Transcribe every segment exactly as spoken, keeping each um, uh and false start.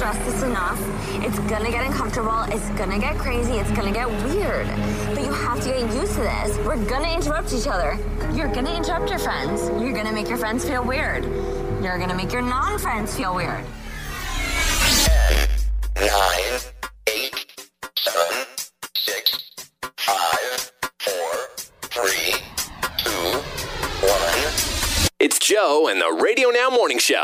stressed this enough. It's gonna get uncomfortable. It's gonna get crazy. It's gonna get weird. But you have to get used to this. We're gonna interrupt each other. You're gonna interrupt your friends. You're gonna make your friends feel weird. You're gonna make your non-friends feel weird. ten, nine, eight, seven, six, five, four, three, two, one. It's Joe and the Radio Now Morning Show.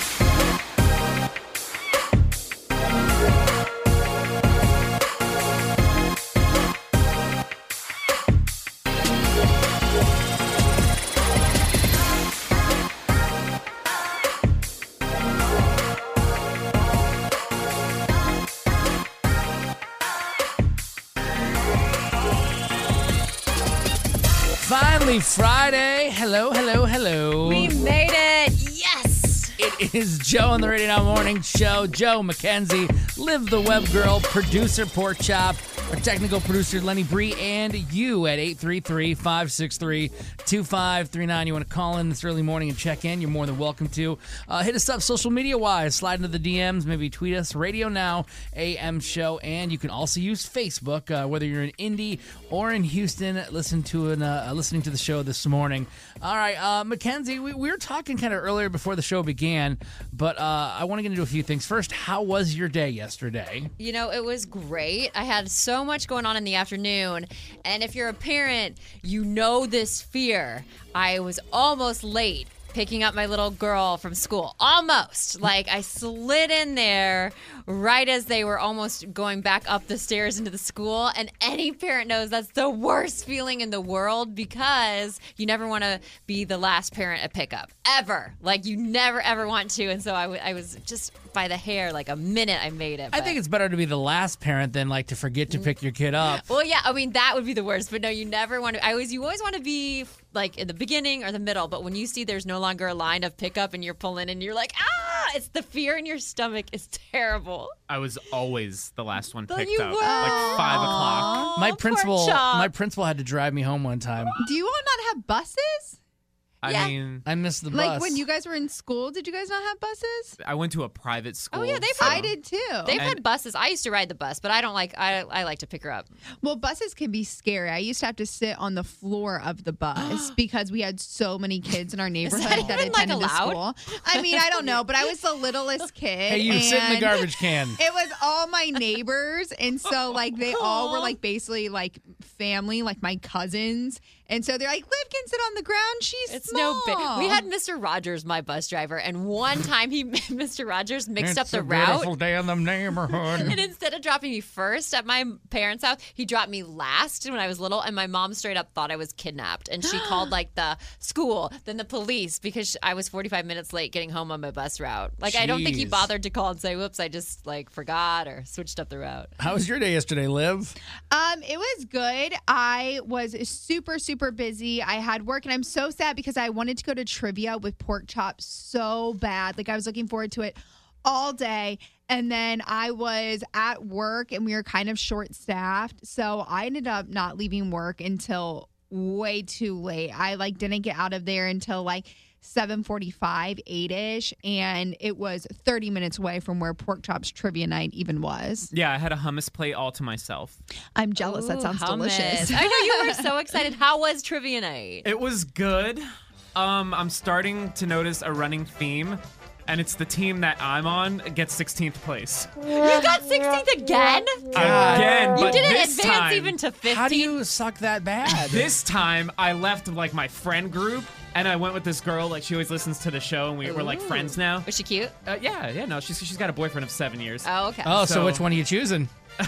Finally, Friday. Hello, hello, hello. We made it. Yes. It is Joe on the Radio Now Morning Show. Joe McKenzie, Liv the Web Girl, producer Pork Chop, our technical producer Lenny Bree, and you at eight three three, five six three, two five three nine. You want to call in this early morning and check in, you're more than welcome to. Uh, hit us up social media-wise. Slide into the D Ms, maybe tweet us, Radio Now A M Show, and you can also use Facebook, uh, whether you're in Indy or in Houston, listen to an, uh, listening to the show this morning. All right, uh, Mackenzie, we, we were talking kind of earlier before the show began, but uh, I want to get into a few things. First, how was your day yesterday? You know, it was great. I had so much going on in the afternoon, and if you're a parent, you know this fear. I was almost late picking up my little girl from school. Almost. Like, I slid in there right as they were almost going back up the stairs into the school. And any parent knows that's the worst feeling in the world because you never want to be the last parent at pickup. Ever. Like, you never, ever want to. And so I, w- I was just by the hair, like a minute I made it. I think it's better to be the last parent than, like, to forget to pick your kid up. Well, yeah, I mean, that would be the worst. But no, you never want to. I always, you always want to be like in the beginning or the middle, but when you see there's no longer a line of pickup and you're pulling and you're like, ah, it's the fear in your stomach is terrible. I was always the last one But picked you up, were. like five o'clock. My poor principal, Chop. my principal had to drive me home one time. Do you all not have buses? I Yeah. mean, I missed the bus. Like when you guys were in school, did you guys not have buses? I went to a private school. Oh, yeah, they've so- I did too. They've And- had buses. I used to ride the bus, but I don't like. I I like to pick her up. Well, buses can be scary. I used to have to sit on the floor of the bus because we had so many kids in our neighborhood that that, even, like, attended the allowed? school. I mean, I don't know, but I was the littlest kid. Hey, you sit in the and garbage can. It was all my neighbors, and so like they all were like basically like family, like my cousins. And so they're like, Liv can sit on the ground. She's It's small. no big. We had Mister Rogers, my bus driver, and one time he, Mister Rogers, mixed up It's the a route. beautiful day in the neighborhood. And instead of dropping me first at my parents' house, he dropped me last when I was little. And my mom straight up thought I was kidnapped. And she called like the school, then the police, because I was forty-five minutes late getting home on my bus route. Like, I don't think he Jeez. bothered to call and say, whoops, I just like forgot or switched up the route. How was your day yesterday, Liv? Um, it was good. I was super, super busy. I had work, and I'm so sad because I wanted to go to trivia with Pork Chop so bad. Like, I was looking forward to it all day. And then I was at work, and we were kind of short-staffed. So I ended up not leaving work until way too late. I, like, didn't get out of there until, like, seven forty-five, eight-ish, and it was thirty minutes away from where Pork Chop's trivia night even was. Yeah, I had a hummus plate all to myself. I'm jealous. That Ooh, sounds hummus. delicious. I know you were so excited. How was trivia night? It was good. Um, I'm starting to notice a running theme, and it's the team that I'm on gets sixteenth place. You got sixteenth again? Again, You but didn't this advance time, even to fifteenth. How do you suck that bad? This time, I left like my friend group, and I went with this girl. Like, she always listens to the show, and we were like Ooh. friends now. Was she cute? Uh, yeah, yeah, no, she's she's got a boyfriend of seven years. Oh, okay. oh, so, So- which one are you choosing?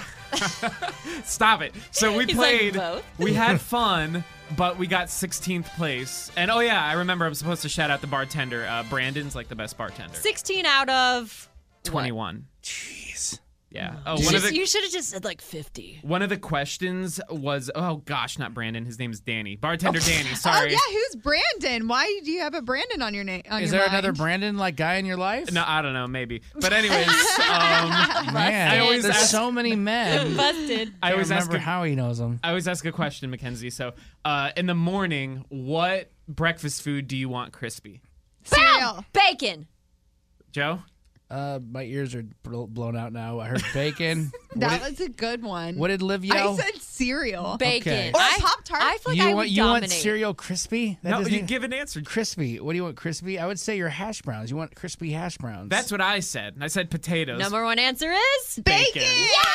Stop it. So we He's like, played, both. we had fun, but we got sixteenth place. And oh yeah, I remember I'm supposed to shout out the bartender. Uh, Brandon's like the best bartender. sixteen out of twenty-one. Jeez. Yeah. Oh, You, one of just- the you should have just said like fifty. one of the questions was, oh gosh, not Brandon. His name's Danny. Bartender Danny. Sorry. Oh yeah, who's Brandon? Why do you have a Brandon on your name? Is there another Brandon like guy in your life? No, I don't know, maybe. But anyways, um, Man, I always there's ask- so many men. Busted. I I always ask remember a, how he knows them. I always ask a question, Mackenzie. So, uh, in the morning, what breakfast food do you want crispy? cereal? Bacon. Joe? Uh, my ears are bl- blown out now. I heard bacon. That what, did, was a good one. what did Liv I yell? said cereal. Bacon. Okay. Or a I, Pop-Tart. I feel like you I want would you dominate. want cereal crispy? That No, doesn't you even- give an answer. crispy. What do you want crispy? I would say your hash browns. You want crispy hash browns. That's what I said. I said potatoes. Number one answer is Bacon. Bacon.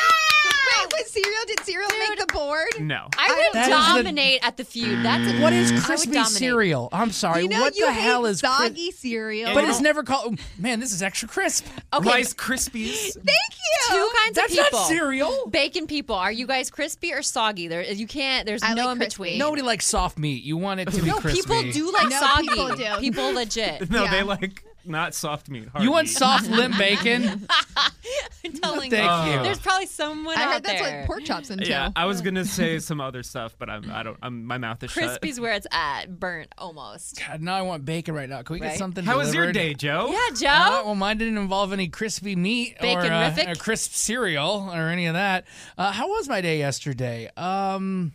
Wait, was cereal? Did cereal make the board? No. I would That is the- dominate at the feud. That's a, What is I would crispy dominate. cereal? I'm sorry. You know what you the hate hell is cri- soggy cereal. But it's never called. Man, this is extra crisp. Okay, Rice Krispies. Thank you. two kinds That's of people. not cereal. Bacon people. Are you guys crispy or soggy? There, you can't. There's I no like in crispy. between. Nobody likes soft meat. You want it to be no, crispy. people do like No, soggy. people do. People legit. No, Yeah. they like not soft meat. Hard You want meat. soft limp bacon? I'm telling Thank you. you. There's probably someone I out heard that's there. what pork chops into. Yeah, I was gonna say some other stuff, but I'm I don't I'm my mouth is shut. Crispy's where it's at, burnt almost. God, now I want bacon right now. Can we get Right? something How was your delivered? day, Joe? Yeah, Joe. Uh, well, mine didn't involve any crispy meat or, uh, Bacon-rific? or crisp cereal or any of that. Uh, how was my day yesterday? Um,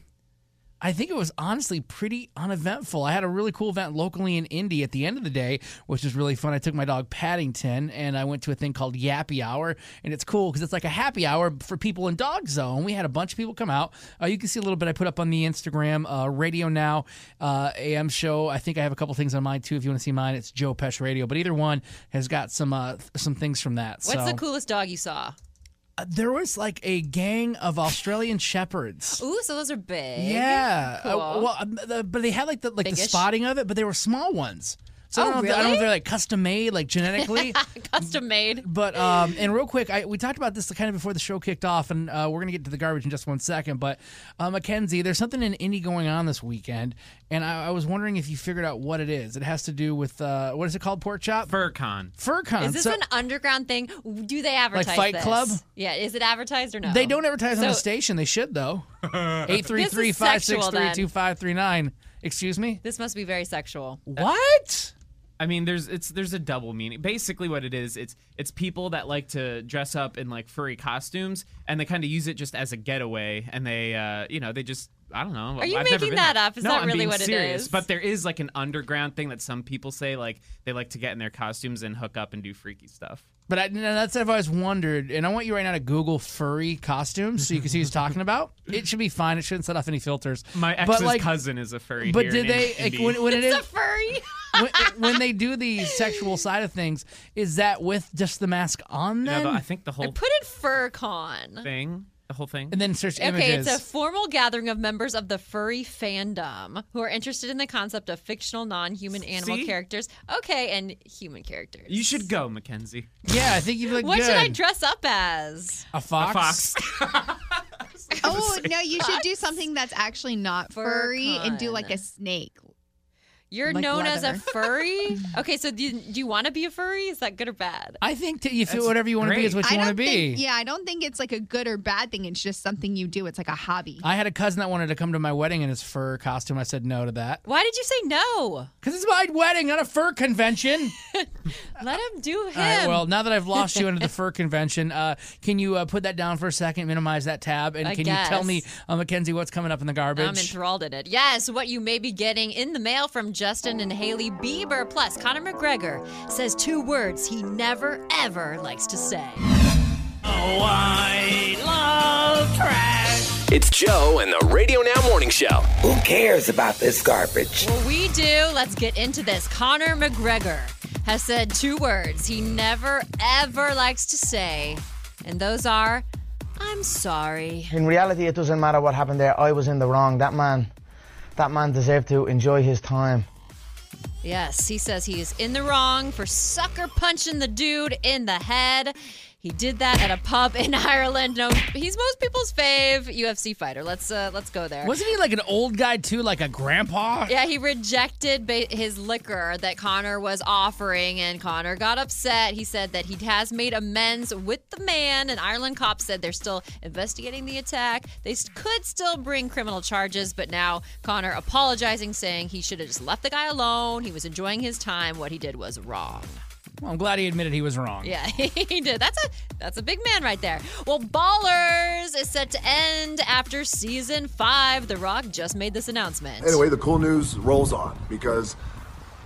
I think it was honestly pretty uneventful. I had a really cool event locally in Indy at the end of the day, which was really fun. I took my dog Paddington, and I went to a thing called Yappy Hour, and it's cool because it's like a happy hour for people in Dog Zone. We had a bunch of people come out. Uh, you can see a little bit I put up on the Instagram, uh, Radio Now uh, A M show. I think I have a couple things on mine, too. If you want to see mine, it's Joe Pesh Radio. But either one has got some uh, some things from that. What's so, the coolest dog you saw? uh, there was like a gang of Australian Shepherds. Ooh, so those are big. Yeah. Cool. Uh, well, um, the, but they had like the like the Biggish? spotting of it, but they were small ones. So I Oh, don't know if, I don't know really? if they're like custom made, like genetically. Custom made. But um, and real quick, I, we talked about this kind of before the show kicked off, and uh, we're gonna get to the garbage in just one second. But uh, Mackenzie, there's something in Indy going on this weekend, and I, I was wondering if you figured out what it is. It has to do with uh, what is it called? Pork chop? FurCon. FurCon. Is this So- an underground thing? Do they advertise Fight this? Club? Yeah. Is it advertised or no? They don't advertise on So- the station. They should though. Eight three three five six three two five three nine. Excuse me. This must be very sexual. What? I mean, there's it's there's a double meaning. Basically, what it is, it's it's people that like to dress up in like furry costumes, and they kind of use it just as a getaway, and they, uh, you know, they just I don't know. Are you I've never making been that there. up? Is no, that I'm really being what it serious. is? But there is like an underground thing that some people say like they like to get in their costumes and hook up and do freaky stuff. But I, no, that's what I've always wondered, and I want you right now to Google furry costumes so you can see who he's talking about. It should be fine. It shouldn't set off any filters. My But, ex's like, cousin is a furry. But here did in they like, Indy. when, when it It's is a furry. when, when they do the sexual side of things? Is that with just the mask on Yeah, then? the- I think the I whole put in FurCon. thing, the whole thing. and then search Okay, images. it's a formal gathering of members of the furry fandom who are interested in the concept of fictional non-human animal See? characters. Okay, and human characters. You should go, Mackenzie. yeah, I think you look What good. should I dress up as? A fox. A fox. Oh no, you should do something that's actually not furry and do like a FurCon. snake. You're Like known as a leather. furry? Okay, so do you, do you want to be a furry? Is that good or bad? I think that you feel That's whatever you want to be great. is what you I want to don't be. think. Yeah, I don't think it's like a good or bad thing. It's just something you do. It's like a hobby. I had a cousin that wanted to come to my wedding in his fur costume. I said no to that Why did you say no? because it's my wedding, not a fur convention. Let him do him. All right, well, now that I've lost you into the fur convention, uh, can you uh, put that down for a second, minimize that tab, and I can you tell guess. me, uh, Mackenzie, what's coming up in the garbage? I'm enthralled in it. Yes, what you may be getting in the mail from Justin and Haley Bieber. Plus, Conor McGregor says two words he never, ever likes to say. It's Joe and the Radio Now Morning Show. Who cares about this garbage? Well, we do. Let's get into this. Conor McGregor has said two words he never, ever likes to say, and those are, I'm sorry. In reality, it doesn't matter what happened there. I was in the wrong. That man, that man deserved to enjoy his time. Yes, he says he is in the wrong for sucker punching the dude in the head. He did that at a pub in Ireland. No, he's most people's fave U F C fighter. Let's uh, let's go there. Wasn't he like an old guy too, like a grandpa? Yeah, he rejected ba- his liquor that Conor was offering, and Conor got upset. He said that he has made amends with the man, and Ireland cops said they're still investigating the attack. They s- could still bring criminal charges, but now Conor apologizing, saying he should have just left the guy alone. He was enjoying his time. What he did was wrong. Well, I'm glad he admitted he was wrong. Yeah, he did. That's a that's a big man right there. Well, Ballers is set to end after season five. The Rock just made this announcement. Anyway, the cool news rolls on because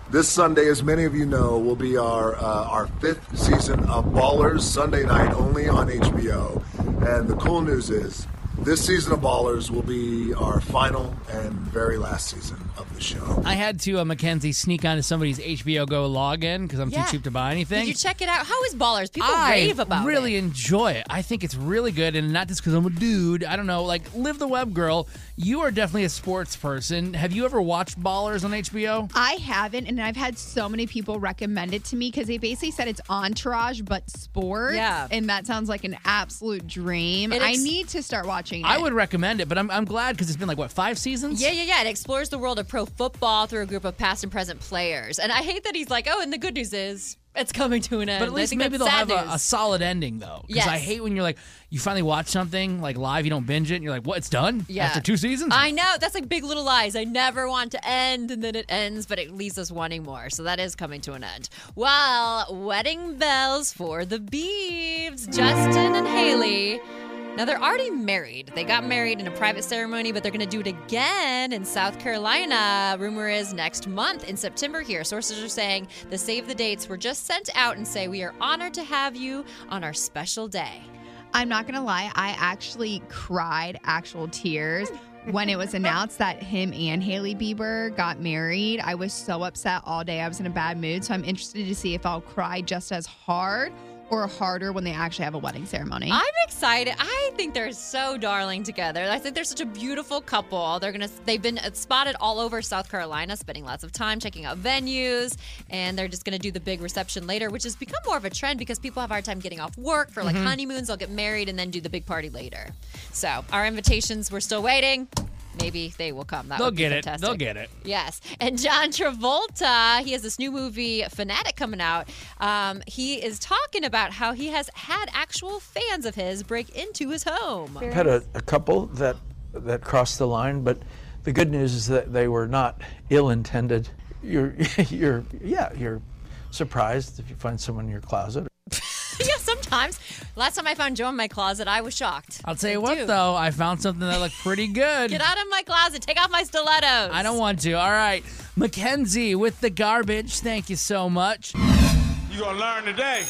This Sunday, as many of you know, will be our uh, our fifth season of Ballers, Sunday night only on H B O. And the cool news is, this season of Ballers will be our final and very last season of the show. I had to, uh, Mackenzie, sneak onto somebody's H B O Go login because I'm Yeah. too cheap to buy anything. Did you check it out? How is Ballers? People I rave about really it. enjoy it. I think it's really good, and not just because I'm a dude. I don't know. Like, Live the Web Girl, you are definitely a sports person. Have you ever watched Ballers on H B O? I haven't, and I've had so many people recommend it to me because they basically said it's Entourage but sports. Yeah. And that sounds like an absolute dream. It I ex- need to start watching it. I would recommend it, but I'm, I'm glad because it's been like, what, five seasons? Yeah, yeah, yeah. It explores the world of pro football through a group of past and present players. And I hate that he's like, oh, and the good news is it's coming to an end. But at I least think maybe that's they'll sad have a, news. a solid ending, though. Because Yes. I hate when you're like, you finally watch something like live, you don't binge it, and you're like, what, it's done? Yeah. After two seasons? I know. That's like Big Little Lies. I never want to end, and then it ends, but it leaves us wanting more. So that is coming to an end. Well, wedding bells for the Beebs. Justin and Haley. Now, they're already married. They got married in a private ceremony, but they're going to do it again in South Carolina. Rumor is next month in September here. Sources are saying the save the dates were just sent out and say, we are honored to have you on our special day. I'm not going to lie. I actually cried actual tears when it was announced that him and Hailey Bieber got married. I was so upset all day. I was in a bad mood. So I'm interested to see if I'll cry just as hard or harder when they actually have a wedding ceremony. I'm excited. I think they're so darling together. I think they're such a beautiful couple. They're gonna. They've been spotted all over South Carolina, spending lots of time checking out venues, and they're just gonna do the big reception later, which has become more of a trend because people have a hard time getting off work for like Mhm. honeymoons. They'll get married and then do the big party later. So our invitations, we're still waiting. Maybe they will come. That They'll would be get it. fantastic. They'll get it. Yes. And John Travolta, he has this new movie, Fanatic, coming out. Um, he is talking about how he has had actual fans of his break into his home. I've had a, a couple that that crossed the line, but the good news is that they were not ill-intended. You're, you're, yeah, you're surprised if you find someone in your closet. Yeah, sometimes. Last time I found Joe in my closet, I was shocked. I'll tell you Like, what, dude, though. I found something that looked pretty good. Get out of my closet. Take off my stilettos. I don't want to. All right. Mackenzie with the garbage. Thank you so much. You gonna learn today.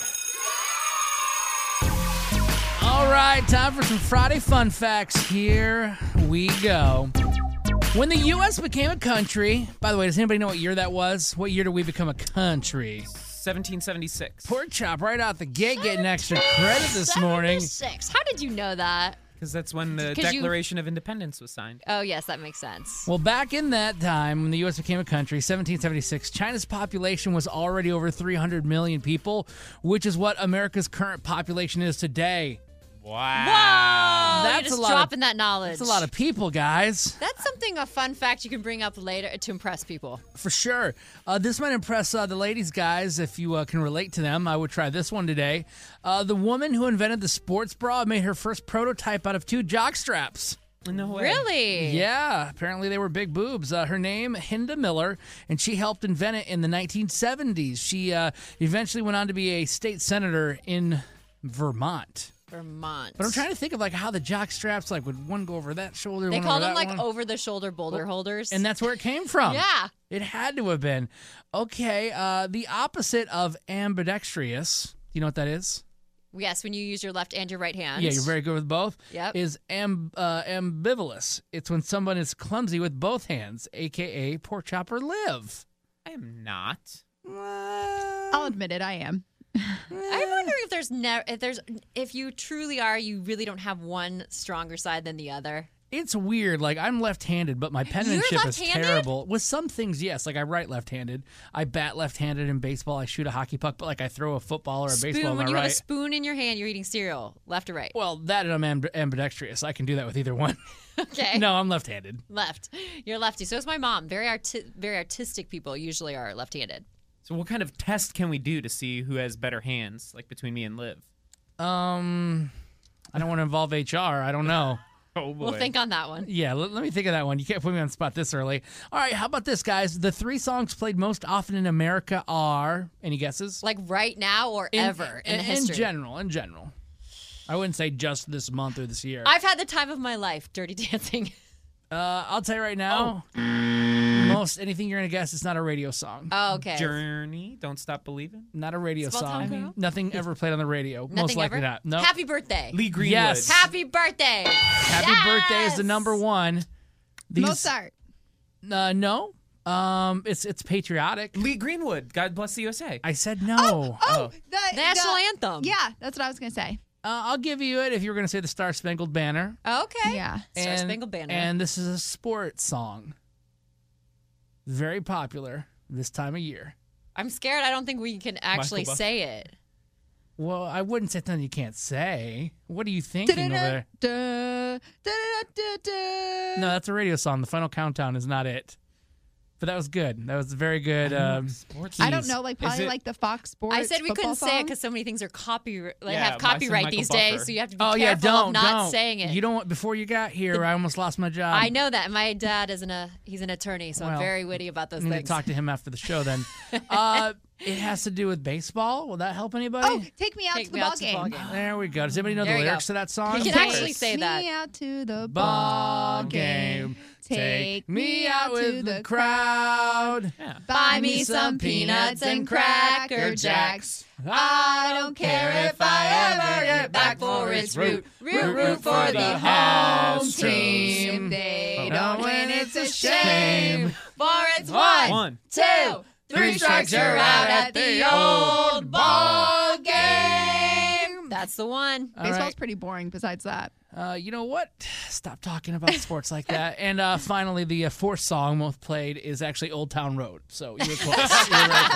All right. Time for some Friday fun facts. Here we go. When the U S became a country, by the way, does anybody know what year that was? What year did we become a country? seventeen seventy-six. Pork chop right out the gate getting extra credit this morning. Six. How did you know that? Because that's when the 'Cause you- Declaration of Independence was signed. Oh, yes, that makes sense. Well, back in that time, when the U S became a country, seventeen seventy-six, China's population was already over three hundred million people, which is what America's current population is today. Wow. Whoa! That's You're just a lot of- dropping that knowledge. That's a lot of people, guys. That's something, a fun fact you can bring up later to impress people. For sure. Uh, this might impress uh, the ladies, guys, if you uh, can relate to them. I would try this one today. Uh, the woman who invented the sports bra made her first prototype out of two jock straps. No way. Really? Yeah, apparently they were big boobs. Uh, her name, Hinda Miller, and she helped invent it in the nineteen seventies. She uh, eventually went on to be a state senator in Vermont. Vermont. But I'm trying to think of like how the jock straps, like would one go over that shoulder, They one call over them that like one? over-the-shoulder boulder holders. And that's where it came from. Yeah. It had to have been. Okay, uh, the opposite of ambidextrous, do you know what that is? Yes, when you use your left and your right hand. Yeah, you're very good with both. Yep. Is amb, uh, ambivalous. It's when someone is clumsy with both hands, a k a pork chop or live. I am not. I'll admit it, I am. I'm wondering if there's never if there's if you truly are, you really don't have one stronger side than the other. It's weird. Like, I'm left-handed, but my penmanship is left-handed? terrible. With some things, yes. Like, I write left-handed. I bat left-handed in baseball. I shoot a hockey puck, but, like, I throw a football or a Spoon. baseball When on you my have a right. spoon in your hand, you're eating cereal, left or right. Well, that and I'm amb- ambidextrous. I can do that with either one. Okay. No, I'm left-handed. Left. You're lefty. So is my mom. Very arti- very artistic people usually are left-handed. So what kind of test can we do to see who has better hands, like between me and Liv? Um, I don't want to involve H R. I don't know. Oh, boy. We'll think on that one. Yeah, let, let me think of that one. You can't put me on the spot this early. All right, how about this, guys? The three songs played most often in America are, any guesses? Like right now or ever in, in, the history. in general, in general. I wouldn't say just this month or this year. I've had the time of my life, Dirty Dancing. Uh, I'll tell you right now. Oh. Almost anything you're gonna guess. It's not a radio song. Oh, okay. Journey, Don't Stop Believing. Not a radio Small Town song. Girl? Nothing ever played on the radio. Nothing Most likely ever? not. No. Happy birthday. Lee Greenwood. Yes. Happy birthday. Happy birthday is the number one. These, Mozart. Uh, no. Um, it's it's patriotic. Lee Greenwood. God bless the U S A. I said no. Oh, Oh. the National the- anthem. Yeah, that's what I was gonna say. Uh, I'll give you it if you were going to say the Star Spangled Banner. Okay. Yeah. Star And- Spangled Banner. And this is a sports song. Very popular this time of year. I'm scared. I don't think we can actually Michael Buff- say it. Well, I wouldn't say something you can't say. What are you thinking over there? Da, da, da, da, da. No, that's a radio song. The Final Countdown is not it. But that was good. That was very good. Um, I don't know, like Is probably it- like the Fox Sports. I said we football couldn't say it song. because so many things are copy like Yeah, have why some copyright Michael these Buffer? days, so you have to be oh, careful yeah, don't, of not don't. saying it. You don't want, before you got here, I almost lost my job. I know that. My dad isn't a he's an attorney, so I'm Well, very witty about those I need things. to talk to him after the show then. uh, it has to do with baseball. Will that help anybody? Oh, take me out Take to the me ball out to the game. ball game. There we go. Does anybody know There the you lyrics go. to that song? He Take can actually say me that. out to the Ball ball game. game. Take me out to the crowd. Yeah. Buy me some peanuts and Cracker Jacks. I don't care if I ever get back for its root. Root, root for the home team. If they don't win, it's a shame. For it's one, One. two, three strikes, you're out at the old ball game. That's the one. All Baseball's right. pretty boring besides that. Uh, you know what? Stop talking about sports like that. And uh, finally, the uh, fourth song most played is actually Old Town Road. So you were close. You were very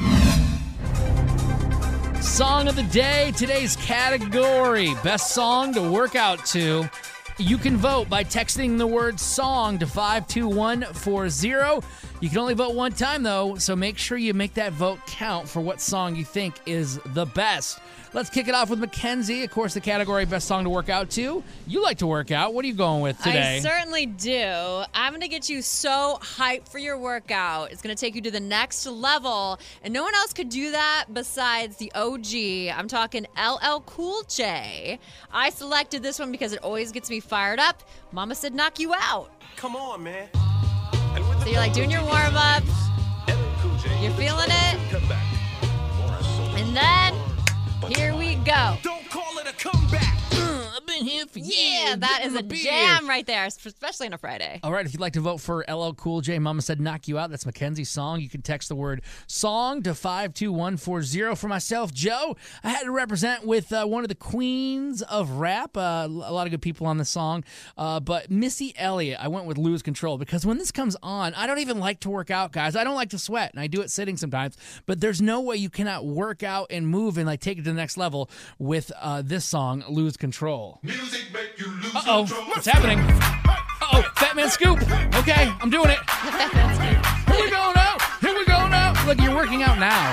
close. Song of the day, today's category, best song to work out to. You can vote by texting the word song to five two one four zero. You can only vote one time, though, so make sure you make that vote count for what song you think is the best. Let's kick it off with Mackenzie. Of course, the category best song to work out to. You like to work out. What are you going with today? I certainly do. I'm going to get you so hyped for your workout. It's going to take you to the next level. And no one else could do that besides the O G. I'm talking L L Cool J. I selected this one because it always gets me fired up. Mama said knock you out. Come on, man. So you're like doing your warm-up. You're feeling it. And then here we go. Don't call it a comeback. I've been here for years. Yeah, that is getting a my beer. jam right there, especially on a Friday. All right, if you'd like to vote for L L Cool J, Mama Said Knock You Out, that's Mackenzie's song. You can text the word song to five two one four zero. For myself, Joe, I had to represent with uh, one of the queens of rap. Uh, a lot of good people on the song. Uh, but Missy Elliott, I went with Lose Control because when this comes on, I don't even like to work out, guys. I don't like to sweat, and I do it sitting sometimes. But there's no way you cannot work out and move and like take it to the next level with uh, this song, Lose Control. Music make you lose Uh-oh, control. what's happening? Uh-oh, Fat Man Scoop. Okay, I'm doing it. Here we go now. Here we go now. Look, you're working out now.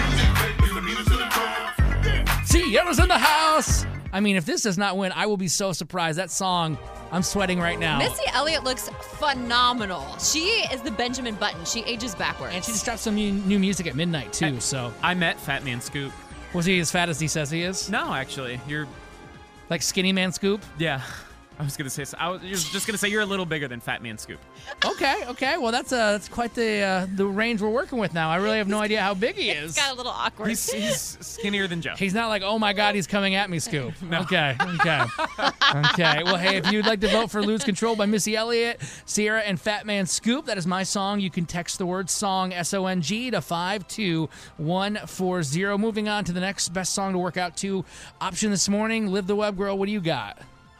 Sierra's in the house. I mean, if this does not win, I will be so surprised. That song, I'm sweating right now. Missy Elliott looks phenomenal. She is the Benjamin Button. She ages backwards. And she just dropped some new, new music at midnight, too, so. I met Fat Man Scoop. Was he as fat as he says he is? No, actually, you're Like Skinny Man Scoop? yeah. I was gonna say I was just gonna say you're a little bigger than Fat Man Scoop. Okay, okay. Well, that's uh, that's quite the uh, the range we're working with now. I really have no idea how big he is. It's got a little awkward. He's, he's skinnier than Joe. He's not like, oh my God, he's coming at me, Scoop. Okay, okay, okay. Well, hey, if you'd like to vote for Lose Control by Missy Elliott, Sierra, and Fat Man Scoop, that is my song. You can text the word song, S O N G, to five two one four zero. Moving on to the next best song to work out to option this morning. Live the Web Girl, what do you got?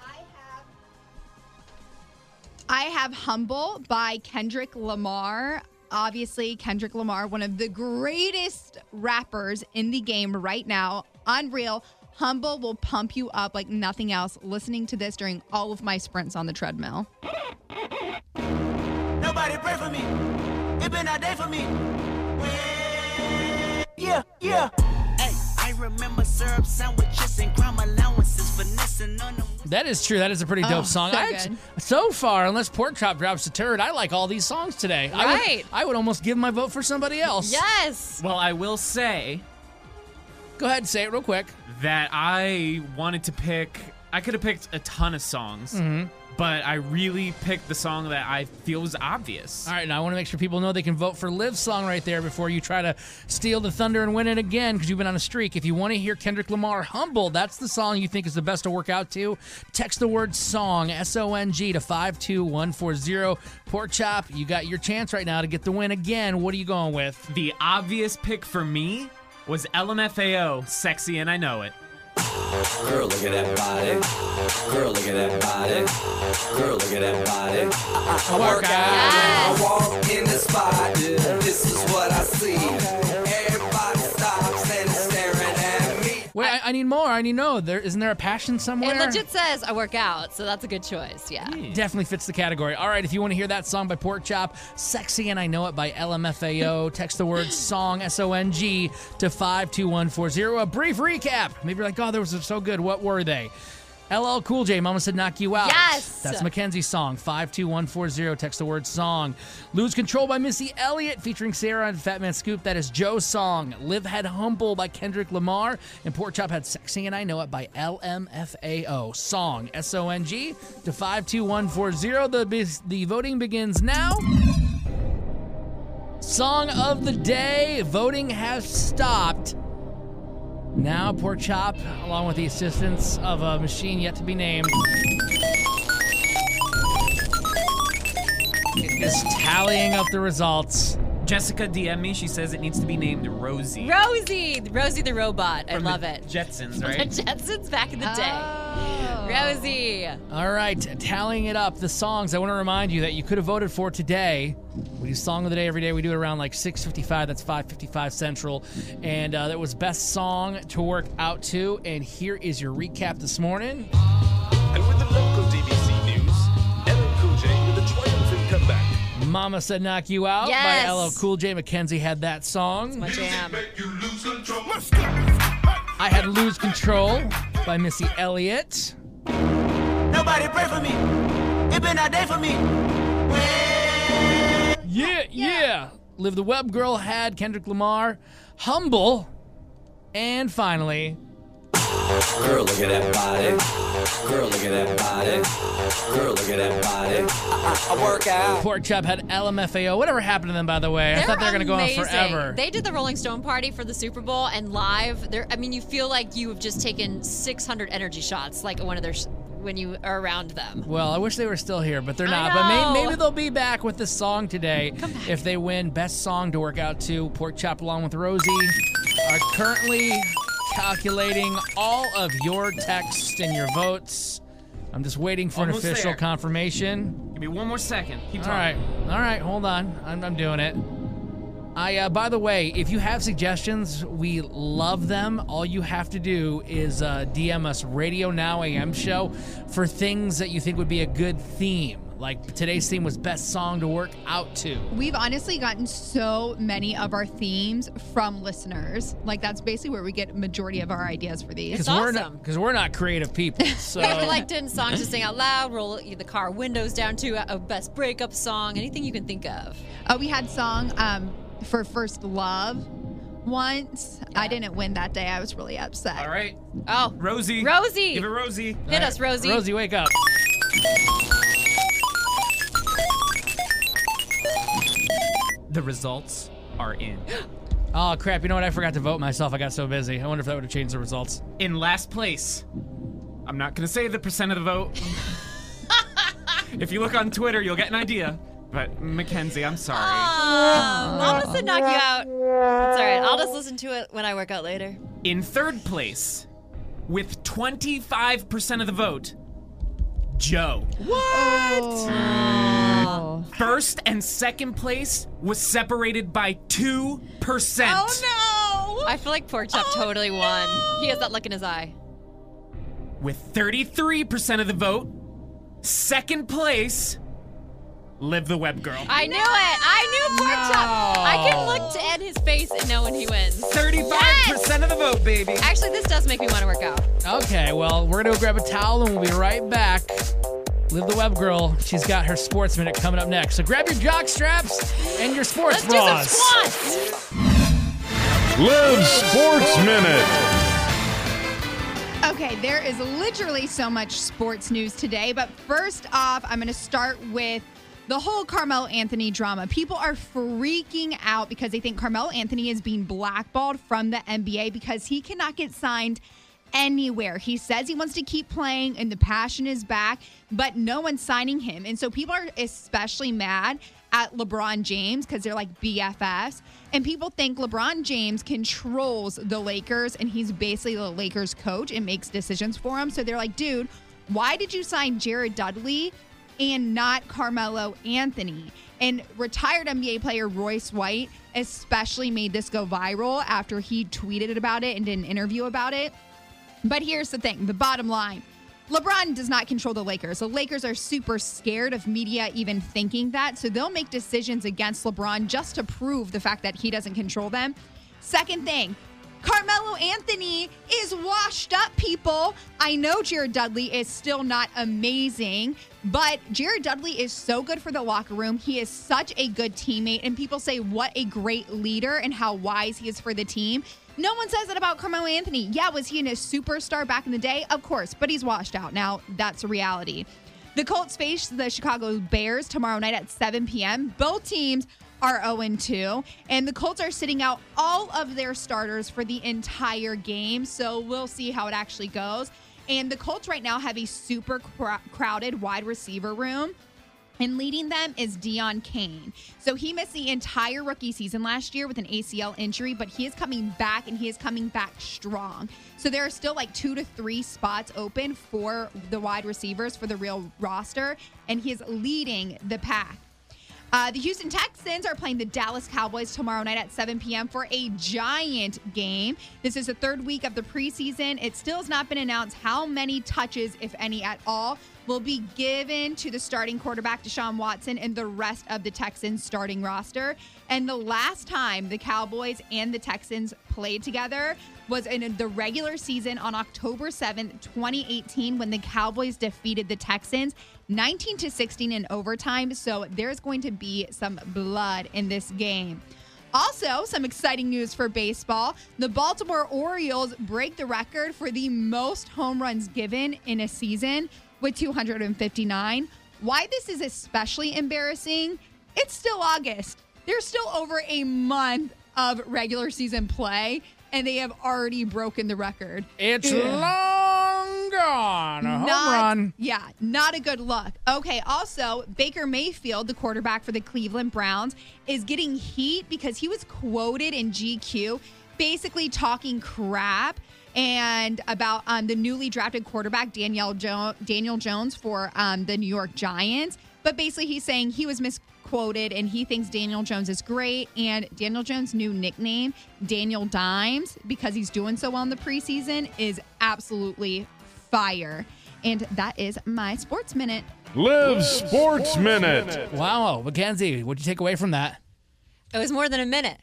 I have Humble by Kendrick Lamar. Obviously, Kendrick Lamar, one of the greatest rappers in the game right now. Unreal. Humble will pump you up like nothing else. Listening to this during all of my sprints on the treadmill. Nobody pray for me. It been a day for me. Yeah, yeah. Hey, I remember syrup sandwiches and crime allowances, finessing on them. That is true. That is a pretty dope Oh, song. so I good. act- so far, unless Pork Chop drops a turd, I like all these songs today. I would, Right. I would almost give my vote for somebody else. Yes. Well, I will say Go ahead and say it real quick. that I wanted to pick. I could have picked a ton of songs, Mhm. but I really picked the song that I feel was obvious. All right, now I want to make sure people know they can vote for Liv's song right there before you try to steal the thunder and win it again because you've been on a streak. If you want to hear Kendrick Lamar, Humble, that's the song you think is the best to work out to. Text the word song, S O N G, to five two one four zero. Pork Chop, you got your chance right now to get the win again. What are you going with? The obvious pick for me was L M F A O, Sexy and I Know It. Girl, look at that body. Girl, look at that body. Girl, look at that body. I, I, I work out. I walk in the spot. This is what I see. Everybody stops and is staring at me. Wait, I, I need more. I need to know. There, isn't there a passion somewhere? It legit says I work out, so that's a good choice. Yeah. Definitely fits the category. All right, if you want to hear that song by Pork Chop, Sexy and I Know It by L M F A O, text the word song, S O N G, to five two one four zero. A brief recap. Maybe you're like, oh, those were so good. What were they? L L Cool J, Mama Said Knock You Out. Yes! That's Mackenzie's song, five two one four zero. Text the word song. Lose Control by Missy Elliott featuring Sarah and Fat Man Scoop. That is Joe's song. Liv had Humble by Kendrick Lamar. And Pork Chop had Sexy and I Know It by L M F A O. Song, S O N G, to five two one four zero. The, the voting begins now. Song of the day. Voting has stopped. Now, Pork Chop, along with the assistance of a machine yet to be named, is tallying up the results. Jessica D M'd me. She says it needs to be named Rosie. Rosie, Rosie the robot. I From love the it. Jetsons, The right? Jetsons back in the day. Rosie. All right, tallying it up, the songs I want to remind you that you could have voted for today. We do Song of the Day every day. We do it around like six fifty-five. That's five fifty-five Central. And uh, that was Best Song to Work Out To. And here is your recap this morning. And with the local D B C news, L L Cool J with a triumphant comeback. Mama Said Knock You Out Yes. by L L Cool J. Mackenzie had that song. My jam. I had Lose Control by Missy Elliott. Nobody pray for me. It been a day for me. Yeah, yeah. Live the Web Girl had Kendrick Lamar. Humble. And finally, Girl, look at that body. Girl, look at that body. Girl, look at that body. I, I, I work out. Pork Chop had L M F A O. Whatever happened to them, by the way? I They're thought they were going to go on amazing. forever. They did the Rolling Stone party for the Super Bowl and live. They're, I mean, you feel like you have just taken six hundred energy shots, like one of their sh- when you are around them. Well, I wish they were still here, but they're I not. But know. may- maybe they'll be back with this song today if they win Best Song to Work Out To. Pork Chop along with Rosie are currently calculating all of your texts and your votes. I'm just waiting for Almost an official there. confirmation. Give me one more second. Keep All talking. right, all right, hold on. I'm, I'm doing it. I, uh, by the way, if you have suggestions, we love them. All you have to do is uh, D M us Radio Now A M Show for things that you think would be a good theme. Like today's theme was Best Song to Work Out To. We've honestly gotten so many of our themes from listeners. Like that's basically where we get majority of our ideas for these. It's we're awesome. not because we're not creative people. So We have like ten songs to sing out loud, roll the car windows down to a best breakup song, anything you can think of. Oh, we had song um, for First Love once. I didn't win that day. I was really upset. All right. Oh, Rosie. Rosie. Give it Rosie. Hit us, Rosie. Rosie, wake up. The results are in. Oh crap! You know what? I forgot to vote myself. I got so busy. I wonder if that would have changed the results. In last place, I'm not going to say the percent of the vote. If you look on Twitter, you'll get an idea. But Mackenzie, I'm sorry. Oh, Mama said knock you out. It's all right. I'll just listen to it when I work out later. In third place, with twenty-five percent of the vote, Joe. Oh. First and second place was separated by two percent. Oh no! I feel like Pork Chop totally won. He has that look in his eye. With thirty-three percent of the vote, second place, Live the Web Girl. I knew it. I knew Pork Chop. I can look to Ed his face and know when he wins. thirty-five percent of the vote, baby. Actually, this does make me want to work out. Okay, well, we're gonna go grab a towel and we'll be right back. Live the Web Girl. She's got her sports minute coming up next. So grab your jock straps and your sports Let's bras. do some squats. Live Sports Minute. Okay, there is literally so much sports news today, but first off, I'm going to start with the whole Carmelo Anthony drama. People are freaking out because they think Carmelo Anthony is being blackballed from the N B A because he cannot get signed anywhere. He says he wants to keep playing and the passion is back, but no one's signing him. And so people are especially mad at LeBron James because they're like B F Fs. And people think LeBron James controls the Lakers and he's basically the Lakers coach and makes decisions for them. So they're like, dude, why did you sign Jared Dudley and not Carmelo Anthony? And retired N B A player Royce White especially made this go viral after he tweeted about it and did an interview about it. But here's the thing, the bottom line. LeBron does not control the Lakers. The Lakers are super scared of media even thinking that, so they'll make decisions against LeBron just to prove the fact that he doesn't control them. Second thing, Carmelo Anthony is washed up, people. I know Jared Dudley is still not amazing, but Jared Dudley is so good for the locker room. He is such a good teammate, and people say what a great leader and how wise he is for the team. No one says that about Carmelo Anthony. Yeah, was he a superstar back in the day? Of course, but he's washed out now. That's a reality. The Colts face the Chicago Bears tomorrow night at seven p.m. Both teams are oh and two, and the Colts are sitting out all of their starters for the entire game, so we'll see how it actually goes. And the Colts right now have a super cr- crowded wide receiver room. And leading them is Deion Kane. So he missed the entire rookie season last year with an A C L injury, but he is coming back, and he is coming back strong. So there are still like two to three spots open for the wide receivers for the real roster, and he is leading the pack. Uh, the Houston Texans are playing the Dallas Cowboys tomorrow night at seven p.m. for a giant game. This is the third week of the preseason. It still has not been announced how many touches, if any at all, will be given to the starting quarterback, Deshaun Watson, and the rest of the Texans starting roster. And the last time the Cowboys and the Texans played together was in the regular season on October seventh, twenty eighteen, when the Cowboys defeated the Texans nineteen to sixteen in overtime. So there's going to be some blood in this game. Also, some exciting news for baseball. The Baltimore Orioles break the record for the most home runs given in a season with two hundred fifty-nine. Why this is especially embarrassing, it's still August. There's still over a month of regular season play, and they have already broken the record. It's long gone. A home Not- run. Yeah, not a good look. Okay, also, Baker Mayfield, the quarterback for the Cleveland Browns, is getting heat because he was quoted in G Q basically talking crap and about um, the newly drafted quarterback, Daniel, jo- Daniel Jones, for um, the New York Giants. But basically, he's saying he was misquoted and he thinks Daniel Jones is great. And Daniel Jones' new nickname, Daniel Dimes, because he's doing so well in the preseason, is absolutely fire. And that is my Sports Minute. Live Sports Minute. Wow, Mackenzie, what'd you take away from that? It was more than a minute.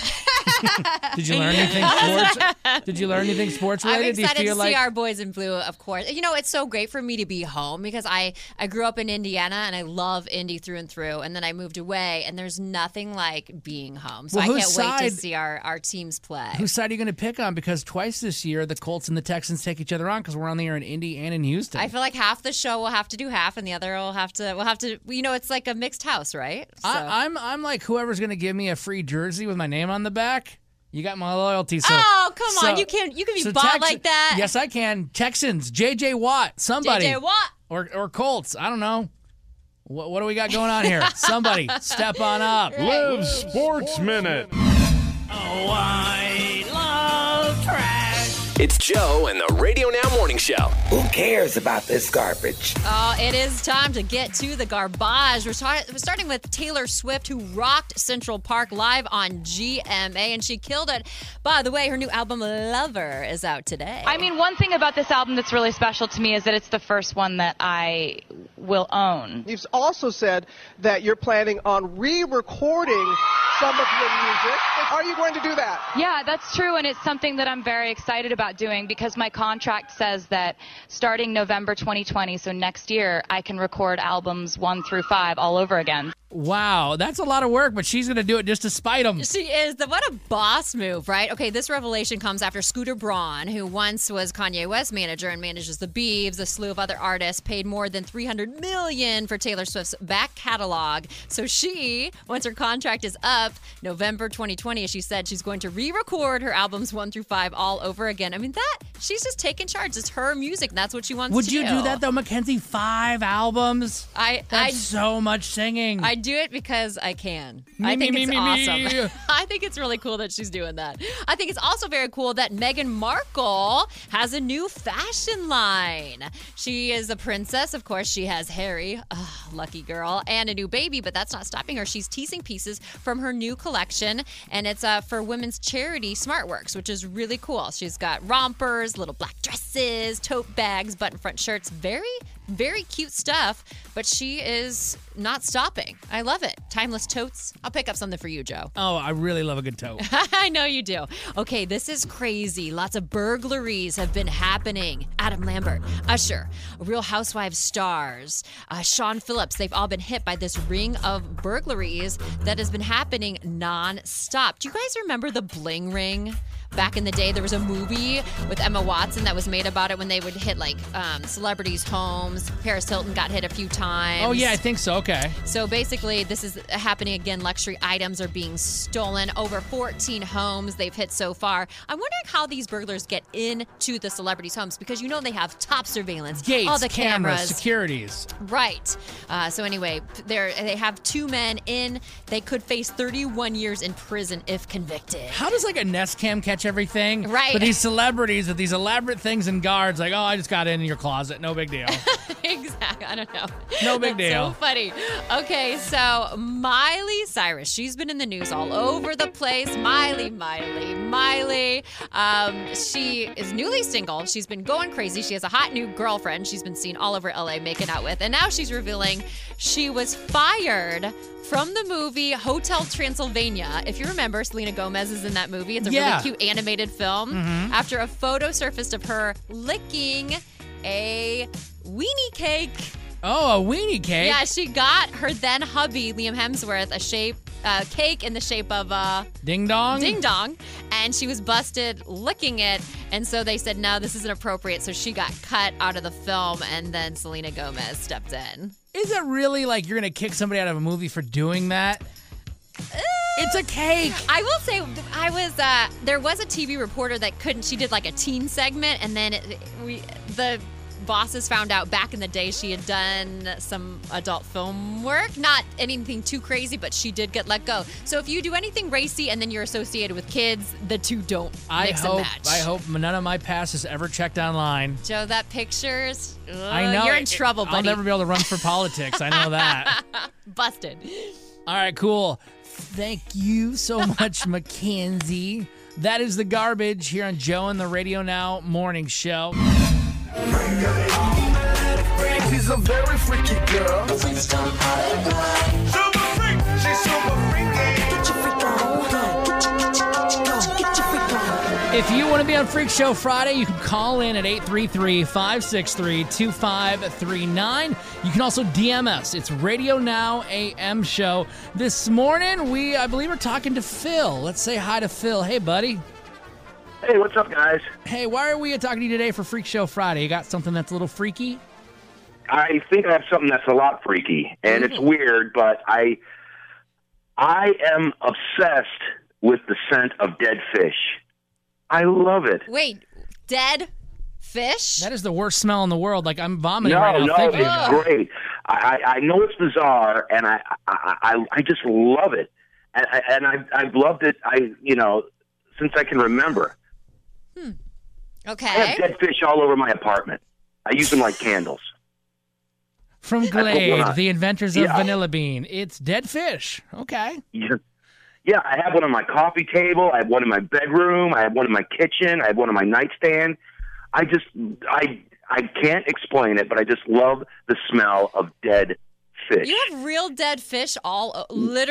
Did you learn anything sports? Did you learn anything sports related? I'm excited Do you feel to like see our boys in blue, of course. You know, it's so great for me to be home because I, I grew up in Indiana and I love Indy through and through. And then I moved away, and there's nothing like being home. So Well, I whose can't wait to side- see our, our teams play. whose side are you going to pick on? Because twice this year, the Colts and the Texans take each other on because we're on the air in Indy and in Houston. I feel like half the show will have to do half, and the other will have to. We'll have to. You know, it's like a mixed house, right? So. I, I'm I'm like whoever's going to give me a free jersey with my name on the back. You got my loyalty. So, oh, come so- on! You can you can be so bought Tex- like that. Yes, I can. Texans, J J Watt, somebody. J J Watt. Or or Colts. I don't know. What what do we got going on here? Somebody step on up. Live Sports Minute. Oh, I love trash. It's Joe and the Radio Now Morning Show. Who cares about this garbage? Oh, it is time to get to the garbage. We're, start- we're starting with Taylor Swift, who rocked Central Park live on G M A, and she killed it. By the way, her new album, Lover, is out today. I mean, one thing about this album that's really special to me is that it's the first one that I will own. You've also said that you're planning on re-recording some of your music. Are you going to do that? Yeah, that's true, and it's something that I'm very excited about doing. doing because my contract says that starting November twenty twenty, so next year, I can record albums one through five all over again. Wow, that's a lot of work, but she's going to do it just to spite him. She is. The, what a boss move, right? Okay, this revelation comes after Scooter Braun, who once was Kanye West's manager and manages the Biebs, a slew of other artists, paid more than three hundred million dollars for Taylor Swift's back catalog. So she, once her contract is up, November twenty twenty, as she said, she's going to re-record her albums one through five all over again. I mean, that, she's just taking charge. It's her music, and that's what she wants Would to you do. do that, though, Mackenzie? Five albums? I, That's I, so much singing. I do it because I can. Me, I think me, it's me, awesome. me. I think it's really cool that she's doing that. I think it's also very cool that Meghan Markle has a new fashion line. She is a princess. Of course, she has Harry, oh, lucky girl, and a new baby, but that's not stopping her. She's teasing pieces from her new collection, and it's uh, for women's charity SmartWorks, which is really cool. She's got rompers, little black dresses, tote bags, button front shirts. Very, very cute stuff, but she is not stopping. I love it. Timeless totes. I'll pick up something for you, Joe. Oh, I really love a good tote. I know you do. Okay, this is crazy. Lots of burglaries have been happening. Adam Lambert, Usher, Real Housewives stars, uh, Sean Phillips, they've all been hit by this ring of burglaries that has been happening non-stop. Do you guys remember the bling ring? Back in the day, there was a movie with Emma Watson that was made about it when they would hit like um, celebrities' homes. Paris Hilton got hit a few times. Oh, yeah, I think so. Okay. So basically, this is happening again. Luxury items are being stolen. Over fourteen homes they've hit so far. I'm wondering how these burglars get into the celebrities' homes because you know they have top surveillance, Gates, all the cameras, cameras, securities. Right. Uh, so anyway, they they have two men in. They could face thirty-one years in prison if convicted. How does like a Nest Cam catch everything? Right. But these celebrities with these elaborate things and guards, like, oh, I just got in your closet. No big deal. Exactly. I don't know. No big That's deal. So funny. Okay, so Miley Cyrus, she's been in the news all over the place. Miley, Miley, Miley. Um, she is newly single. She's been going crazy. She has a hot new girlfriend she's been seen all over L A making out with. And now she's revealing she was fired from the movie Hotel Transylvania. If you remember, Selena Gomez is in that movie. It's a Yeah. really cute animated film. Mhm. After a photo surfaced of her licking a weenie cake. Oh, a weenie cake? Yeah, she got her then hubby, Liam Hemsworth, a shape uh, cake in the shape of a Ding dong? ding dong, and she was busted licking it, and so they said, no, this isn't appropriate, so she got cut out of the film, and then Selena Gomez stepped in. Is it really like you're going to kick somebody out of a movie for doing that? It's a cake. I will say, I was uh, there was a T V reporter that couldn't. She did like a teen segment, and then it, we the bosses found out back in the day she had done some adult film work. Not anything too crazy, but she did get let go. So if you do anything racy and then you're associated with kids, the two don't I mix hope, and match. I hope none of my past is ever checked online. Joe, that pictures. Ugh, I know. you're in trouble, buddy. I'll never be able to run for politics. I know that. Busted. All right, cool. Thank you so much, Mackenzie. That is the garbage here on Joe and the Radio Now Morning Show. She's a very freaky girl. Super freak. She's super freaky. Get your freak on. Get your, get your, get your freak on. If you want to be on Freak Show Friday, you can call in at eight three three, five six three, two five three nine. You can also D M us. It's Radio Now A M Show. This morning, we, I believe, are talking to Phil. Let's say hi to Phil. Hey, buddy. Hey, what's up, guys? Hey, why are we talking to you today for Freak Show Friday? You got something that's a little freaky? I think I have something that's a lot freaky, and it's weird, but I I am obsessed with the scent of dead fish. I love it. Wait, dead fish? That is the worst smell in the world. Like, I'm vomiting No, right now no, thinking it's about it. great. I, I, I know it's bizarre, and I I, I, I just love it, and, I, and I, I've loved it. I you know since I can remember. Okay. I have dead fish all over my apartment. I use them like candles. From That's what Glade, I- the inventors of Yeah. Vanilla Bean. It's dead fish. Okay. Yeah. Yeah, I have one on my coffee table. I have one in my bedroom. I have one in my kitchen. I have one on my nightstand. I just, I, I can't explain it, but I just love the smell of dead fish. You have real dead fish all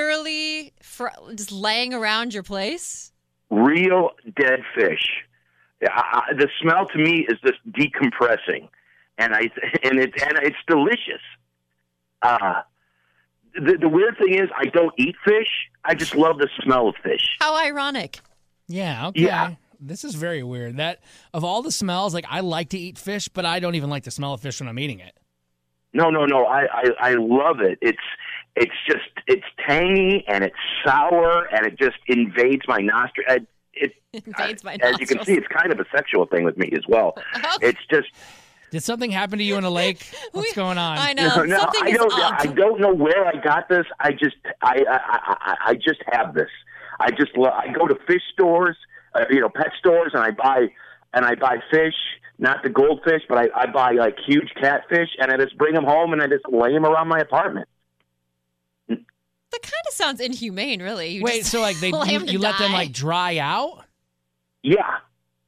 literally fr- just laying around your place? Real dead fish. I, I, the smell to me is just decompressing, and I and it and it's delicious. Uh, the the weird thing is, I don't eat fish. I just love the smell of fish. How ironic. Yeah, okay. Yeah. This is very weird. That of all the smells, like I like to eat fish, but I don't even like the smell of fish when I'm eating it. No, no, no. I, I, I love it. It's it's just it's tangy and it's sour and it just invades my nostril. It, it invades my as you can see, it's kind of a sexual thing with me as well. It's just. Did something happen to you in a lake? What's going on? I know. No, no, Something I is don't. up. I don't know where I got this. I just I I, I, I just have this. I just lo- I go to fish stores, uh, you know, pet stores, and I buy and I buy fish. Not the goldfish, but I, I buy like huge catfish, and I just bring them home and I just lay them around my apartment. That kind of sounds inhumane, really. You Wait, just so like they lay you, 'em to you let them die. like dry out? Yeah.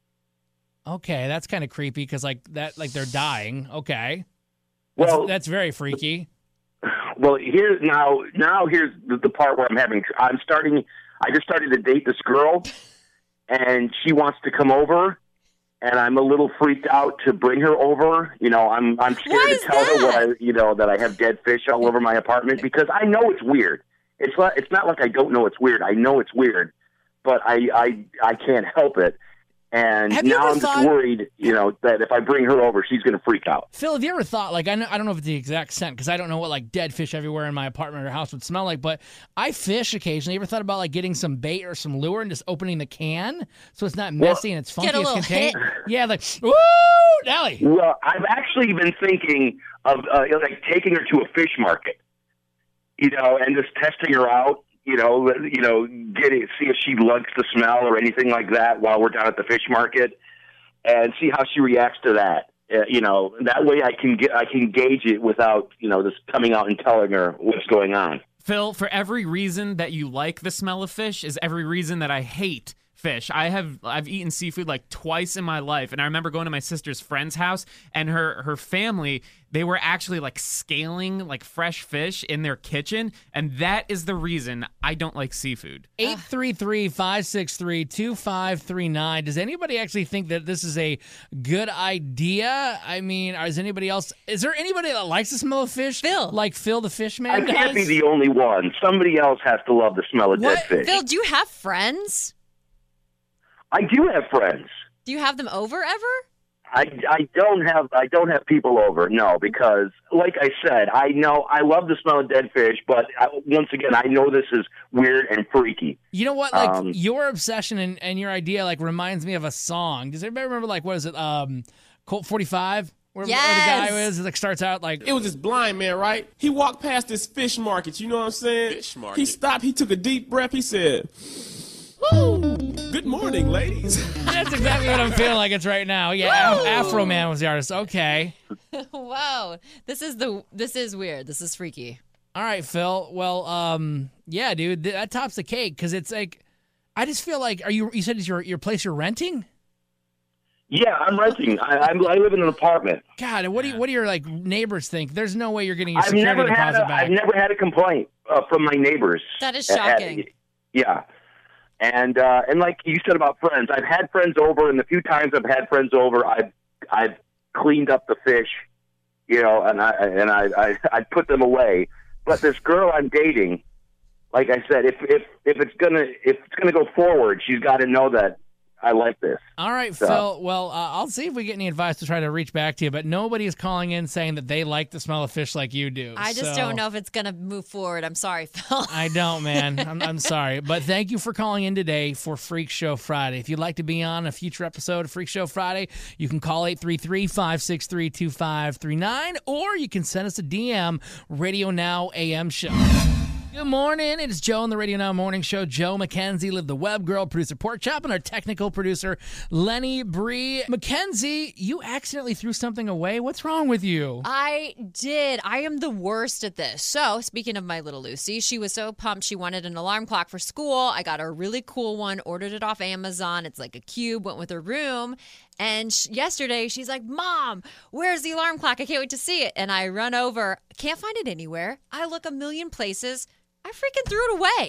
Okay, that's kind of creepy because like that like they're dying. Okay. Well, that's, that's very freaky. Well, here's now. Now here's the, the part where I'm having. I'm starting. I just started to date this girl, and she wants to come over, and I'm a little freaked out to bring her over. You know, I'm I'm scared Why to is tell her that? what I, you know, that I have dead fish all over my apartment because I know it's weird. It's not. It's not like I don't know it's weird. I know it's weird, but I I I can't help it. And Have you now ever I'm just thought- worried, you know, that if I bring her over, she's going to freak out. Phil, have you ever thought, like, I, know, I don't know if it's the exact scent because I don't know what, like, dead fish everywhere in my apartment or house would smell like, but I fish occasionally. You ever thought about, like, getting some bait or some lure and just opening the can so it's not messy and it's funky? Get a it's little contained? hit. Yeah, like, woo, Nelly. Well, I've actually been thinking of uh, like taking her to a fish market, you know, and just testing her out. You know, you know, getting see if she likes the smell or anything like that while we're down at the fish market, and see how she reacts to that. Uh, you know, that way I can get I can gauge it without you know just coming out and telling her what's going on. Phil, for every reason that you like the smell of fish is every reason that I hate fish. I have I've eaten seafood like twice in my life, and I remember going to my sister's friend's house, and her her family, they were actually like scaling like fresh fish in their kitchen, and that is the reason I don't like seafood. eight three three, five six three, two five three nine. Does anybody actually think that this is a good idea? I mean, is anybody else? Is there anybody that likes the smell of fish? Phil. Like Phil the fish I man can't does? be the only one. Somebody else has to love the smell of What? dead fish. Phil, do you have friends? I do have friends. Do you have them over ever? I, I don't have I don't have people over, no, because like I said, I know I love the smell of dead fish, but I, once again, I know this is weird and freaky. You know what? Like Um, your obsession and, and your idea like reminds me of a song. Does anybody remember like what is it? Um, Colt forty-five. Where, where the Yes. guy is, it like starts out like It was this blind man, right? He walked past this fish market, you know what I'm saying? Fish market. He stopped, he took a deep breath, he said, "Woo! Good morning, ladies." that's exactly what I'm feeling like it's right now. Yeah, Af- Afro Man was the artist. Okay. Wow, this is the this is weird. This is freaky. All right, Phil. Well, um, yeah, dude, th- that tops the cake because it's like, I just feel like, are you? You said it's your your place you're renting? Yeah, I'm renting. I, I'm, I live in an apartment. God, what do you, what do your like neighbors think? There's no way you're getting your I've security never had deposit a, back. I've never had a complaint uh, from my neighbors. That is At- at- shocking. yeah. And uh, and like you said about friends, I've had friends over, and the few times I've had friends over, I've I've cleaned up the fish, you know, and I and I I, I put them away. But this girl I'm dating, like I said, if if if it's gonna if it's gonna go forward, she's got to know that I like this. All right, So- Phil. Well, uh, I'll see if we get any advice to try to reach back to you. But nobody is calling in saying that they like the smell of fish like you do. I just so- don't know if it's gonna move forward. I'm sorry, Phil. I don't, man. I'm, I'm sorry. But thank you for calling in today for Freak Show Friday. If you'd like to be on a future episode of Freak Show Friday, you can call eight three three, five six three, two five three nine, or you can send us a D M, Radio Now A M Show. Good morning. It is Joe on the Radio Now Morning Show. Joe McKenzie, Live the Web Girl, producer Pork Chop, and our technical producer, Lenny Bree. McKenzie, you accidentally threw something away. What's wrong with you? I did. I am the worst at this. So, speaking of my little Lucy, she was so pumped she wanted an alarm clock for school. I got her a really cool one, ordered it off Amazon. It's like a cube, went with her room. And sh- yesterday, she's like, "Mom, where's the alarm clock? I can't wait to see it." And I run over, can't find it anywhere. I look a million places. I freaking threw it away.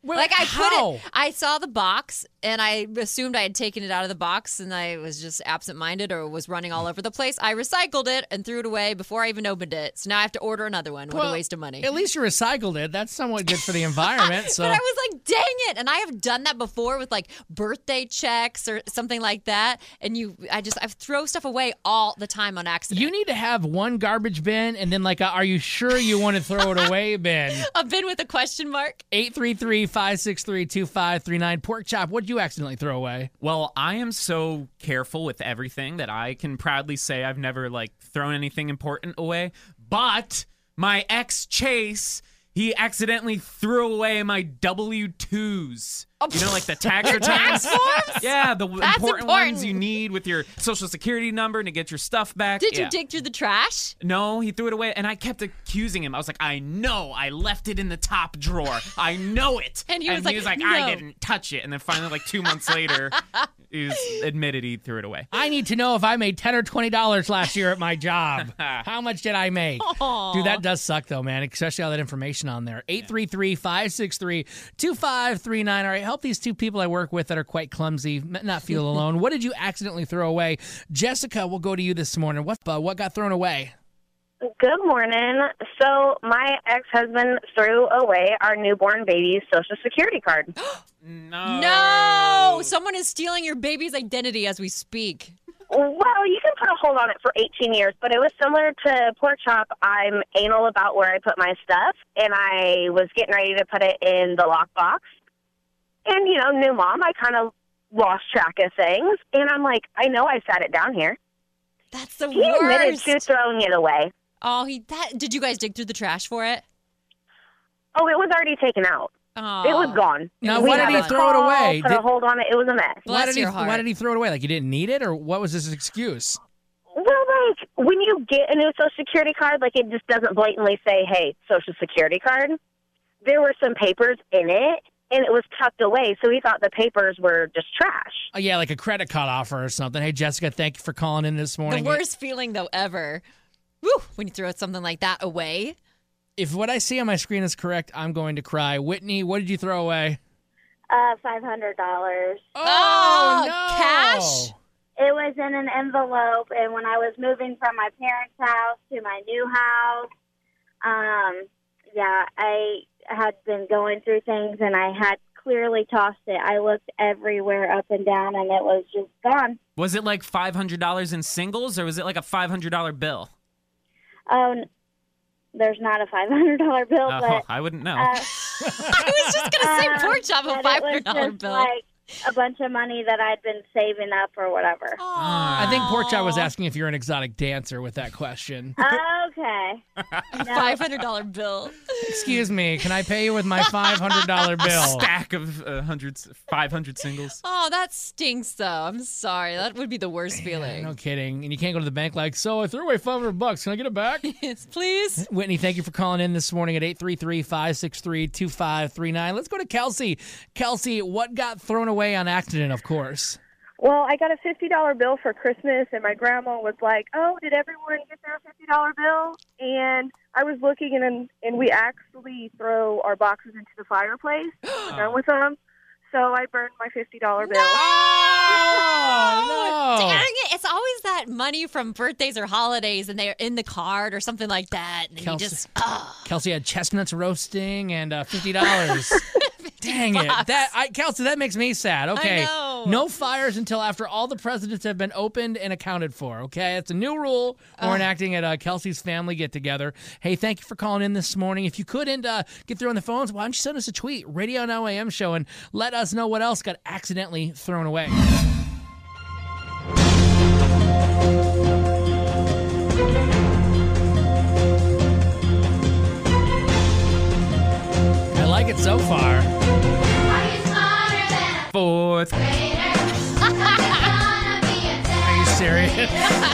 like I how? put it, I saw the box and I assumed I had taken it out of the box and I was just absent-minded or was running all over the place. I recycled it and threw it away before I even opened it. So now I have to order another one. What Well, a waste of money. At least you recycled it. That's somewhat good for the environment. So But I was like, dang it. And I have done that before with like birthday checks or something like that. And you, I just, I throw stuff away all the time on accident. you need to have one garbage bin and then like a, are you sure you want to throw it away bin? A bin with a question mark. eight three three, five six three, two five three nine. Pork chop, what'd you accidentally throw away? Well, I am so careful with everything that I can proudly say I've never like thrown anything important away. But my ex Chase, he accidentally threw away my W two's. You know, like the tax Your returns? tax forms? Yeah, the That's important, important. ones you need with your social security number to get your stuff back. Did Yeah. you dig through the trash? No, he threw it away, and I kept accusing him. I was like, I know I left it in the top drawer. I know it. And he was like, I "No." didn't touch it. And then finally, like two months later, he was admitted he threw it away. I need to know if I made ten or twenty dollars last year at my job. How much did I make? Aw. Dude, that does suck though, man. Especially all that information on there. eight three three, five six three, two five three nine. All right, help these two people I work with that are quite clumsy not feel alone. What did you accidentally throw away? Jessica, we'll go to you this morning. What uh, what got thrown away? Good morning. So my ex-husband threw away our newborn baby's social security card. No. No! Someone is stealing your baby's identity as we speak. Well, you can put a hold on it for eighteen years, but it was similar to Pork Chop. I'm anal about where I put my stuff, and I was getting ready to put it in the lockbox. And, you know, new mom, I kind of lost track of things. And I'm like, I know I sat it down here. That's the he admitted worst. to throwing it away. Oh, he that did you guys dig through the trash for it? Oh, it was already taken out. Oh. It was gone. Now, We why did had he a throw it call, away? Put a Did- hold on it. It was a mess. Why did he why did he throw it away? Like he didn't need it, or what was his excuse? Well, like, when you get a new Social Security card, like, it just doesn't blatantly say, hey, Social Security card. There were some papers in it, and it was tucked away, so he thought the papers were just trash. Oh, yeah, like a credit card offer or something. Hey, Jessica, thank you for calling in this morning. The worst feeling though ever. Woo! When you throw something like that away. If what I see on my screen is correct, I'm going to cry. Whitney, what did you throw away? Uh, five hundred dollars. Oh, no. cash? It was in an envelope, and when I was moving from my parents' house to my new house, um, yeah, I had been going through things, and I had clearly tossed it. I looked everywhere up and down, and it was just gone. Was it like five hundred dollars in singles, or was it like a five hundred dollars bill? Oh, n- there's not a five hundred dollars bill, Oh, but I wouldn't know. Uh, I was just gonna say uh, pork chop, a but it five was hundred dollar just bill. like a bunch of money that I'd been saving up or whatever. I think Pork Chop was asking if you're an exotic dancer with that question. Okay. A five hundred dollar bill. Excuse me, can I pay you with my five hundred dollar bill? Stack of uh, hundreds, five hundred singles. Oh, that stinks though. I'm sorry. That would be the worst feeling. No kidding. And you can't go to the bank like, so I threw away five hundred bucks. Can I get it back? Yes, please. Whitney, thank you for calling in this morning at eight three three, five six three, two five three nine. Let's go to Kelsey. Kelsey, what got thrown away on accident, of course? Well, I got a fifty dollar bill for Christmas, and my grandma was like, oh, did everyone get their fifty dollar bill? And I was looking, and and we actually throw our boxes into the fireplace. We're done with them. So I burned my fifty dollar bill. Oh, no. Dang it. It's always that money from birthdays or holidays, and they're in the card or something like that. And Kelsey, you just, oh. Kelsey had chestnuts roasting and uh, fifty dollars. Dang it. bucks. That I, Kelsey, that makes me sad. Okay. know. No fires until after all the presidents have been opened and accounted for. Okay. It's a new rule we're enacting at uh, Kelsey's family get together. Hey, thank you for calling in this morning. If you couldn't uh, get through on the phones, why don't you send us a tweet, Radio Now A M Show, and let us know what else got accidentally thrown away. I like it so far. Fourth. Are you serious?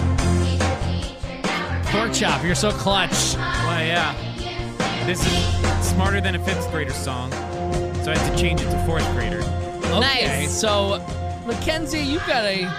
Pork Chop, you're so clutch. Well, yeah. This is smarter than a fifth grader song, so I had to change it to fourth grader. Okay, so Mackenzie, you got a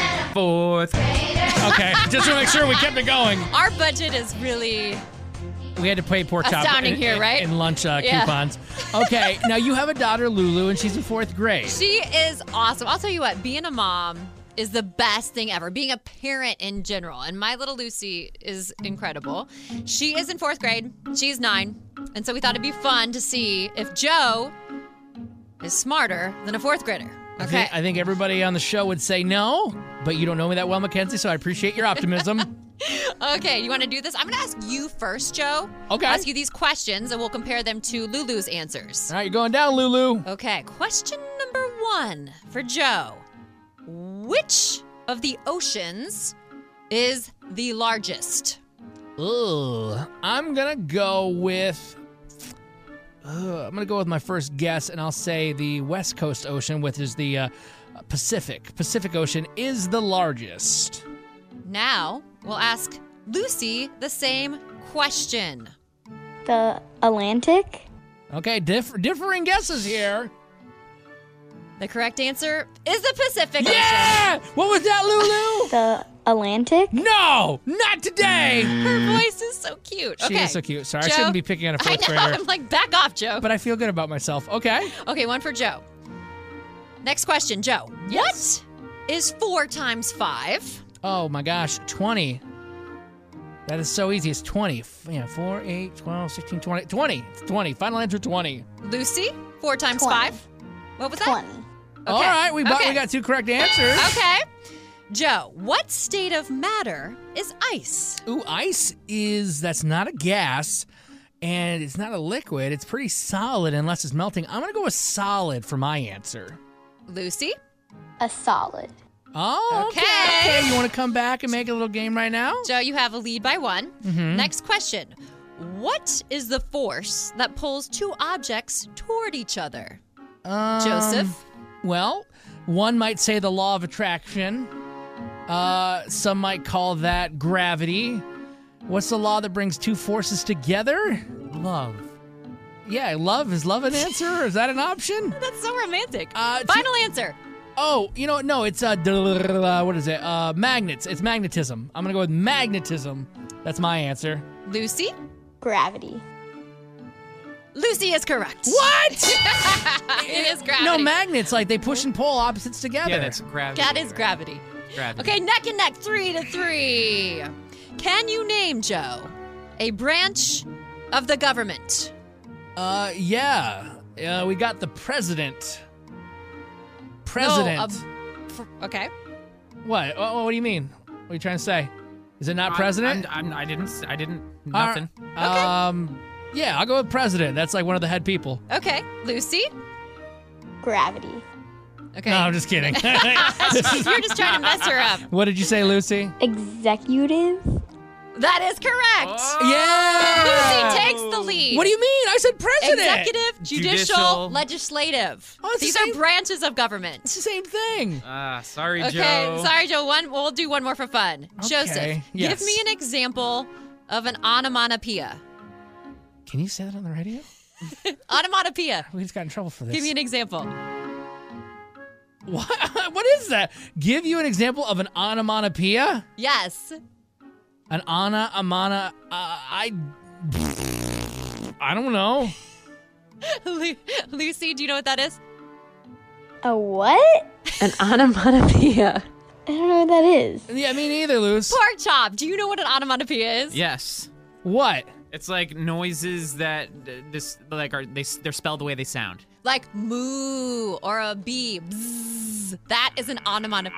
fourth. Okay, just to make sure we kept it going. Our budget is really We had to pay pork chop Astounding in, here, in- right? in lunch uh, Yeah. coupons. Okay, now you have a daughter, Lulu, and she's in fourth grade. She is awesome. I'll tell you what, being a mom is the best thing ever. Being a parent in general. And my little Lucy is incredible. She is in fourth grade. She's nine. And so we thought it'd be fun to see if Joe is smarter than a fourth grader. I Okay. think, I think everybody on the show would say no, but you don't know me that well, Mackenzie, so I appreciate your optimism. Okay, you want to do this? I'm going to ask you first, Joe. Okay. I'll ask you these questions, and we'll compare them to Lulu's answers. All right, you're going down, Lulu. Okay, question number one for Joe. Which of the oceans is the largest? Ugh. I'm going to go with... Ugh, I'm going to go with my first guess, and I'll say the West Coast Ocean, which is the uh, Pacific. Pacific Ocean is the largest. Now, we'll ask Lucy the same question. The Atlantic? Okay, diff- differing guesses here. The correct answer is the Pacific Yeah! Ocean. What was that, Lulu? The Atlantic? No! Not today! Her voice is so cute. She okay. is so cute. Sorry, I Joe, shouldn't be picking on a I fourth know. grader. I'm like, back off, Joe. But I feel good about myself. Okay. Okay, one for Joe. Next question, Joe. Yes. What is four times five? Oh my gosh, twenty. That is so easy. It's twenty. F- Yeah, four, eight, twelve, sixteen, twenty. twenty. It's twenty. Final answer twenty. Lucy, four times twenty. five. What was that? twenty. Okay. All right, we, bought, okay. we got two correct answers. Okay. Joe, what state of matter is ice? Ooh, ice is, that's not a gas, and it's not a liquid. It's pretty solid unless it's melting. I'm going to go with solid for my answer. Lucy? A solid. Oh, okay. Okay. okay. You want to come back and make a little game right now? Joe, you have a lead by one. Mhm. Next question. What is the force that pulls two objects toward each other? Um, Joseph? Well, one might say the law of attraction. Uh, some might call that gravity. What's the law that brings two forces together? Love. Yeah, love. Is love an answer? Is that an option? That's so romantic. Uh, t- Final answer. Oh, you know what? No, it's uh, what is it? Uh, magnets. It's magnetism. I'm gonna go with magnetism. That's my answer. Lucy? Gravity. Lucy is correct. What? It is gravity. No, magnets, like they push and pull opposites together. Yeah, that's gravity. That is gravity. Gravity. Okay, neck and neck, three to three. Can you name, Joe, a branch of the government? Uh, yeah. Uh, we got the president. President. No, a- fr- okay. What? Oh, what do you mean? What are you trying to say? Is it not I'm- president? I'm, I'm, I didn't. s- I didn't. All Nothing. right. Um, yeah, I'll go with president. That's like one of the head people. Okay. Lucy? Gravity. Okay. No, I'm just kidding. You're just trying to mess her up. What did you say, Lucy? Executive. That is correct. Yeah. Lucy takes the lead. What do you mean? I said president. Executive, judicial, Judicial. legislative. Oh, it's the These same- are branches of government. It's the same thing. Ah, sorry, Okay, Joe. sorry, Joe. One, we'll do one more for fun. Joseph, yes. give me an example of an onomatopoeia. Can you say that on the radio? Onomatopoeia. We just got in trouble for this. Give me an example. What? What is that? Give you an example of an onomatopoeia? Yes. An ana, amana, uh, I... I don't know. Lu- Lucy, do you know what that is? A what? An onomatopoeia. I don't know what that is. Yeah, me neither, Luce. Pork chop. Do you know what an onomatopoeia is? Yes. What? It's like noises that uh, this like are they they're spelled the way they sound. Like moo or a bee. Bzzz. That is an onomatopoeia.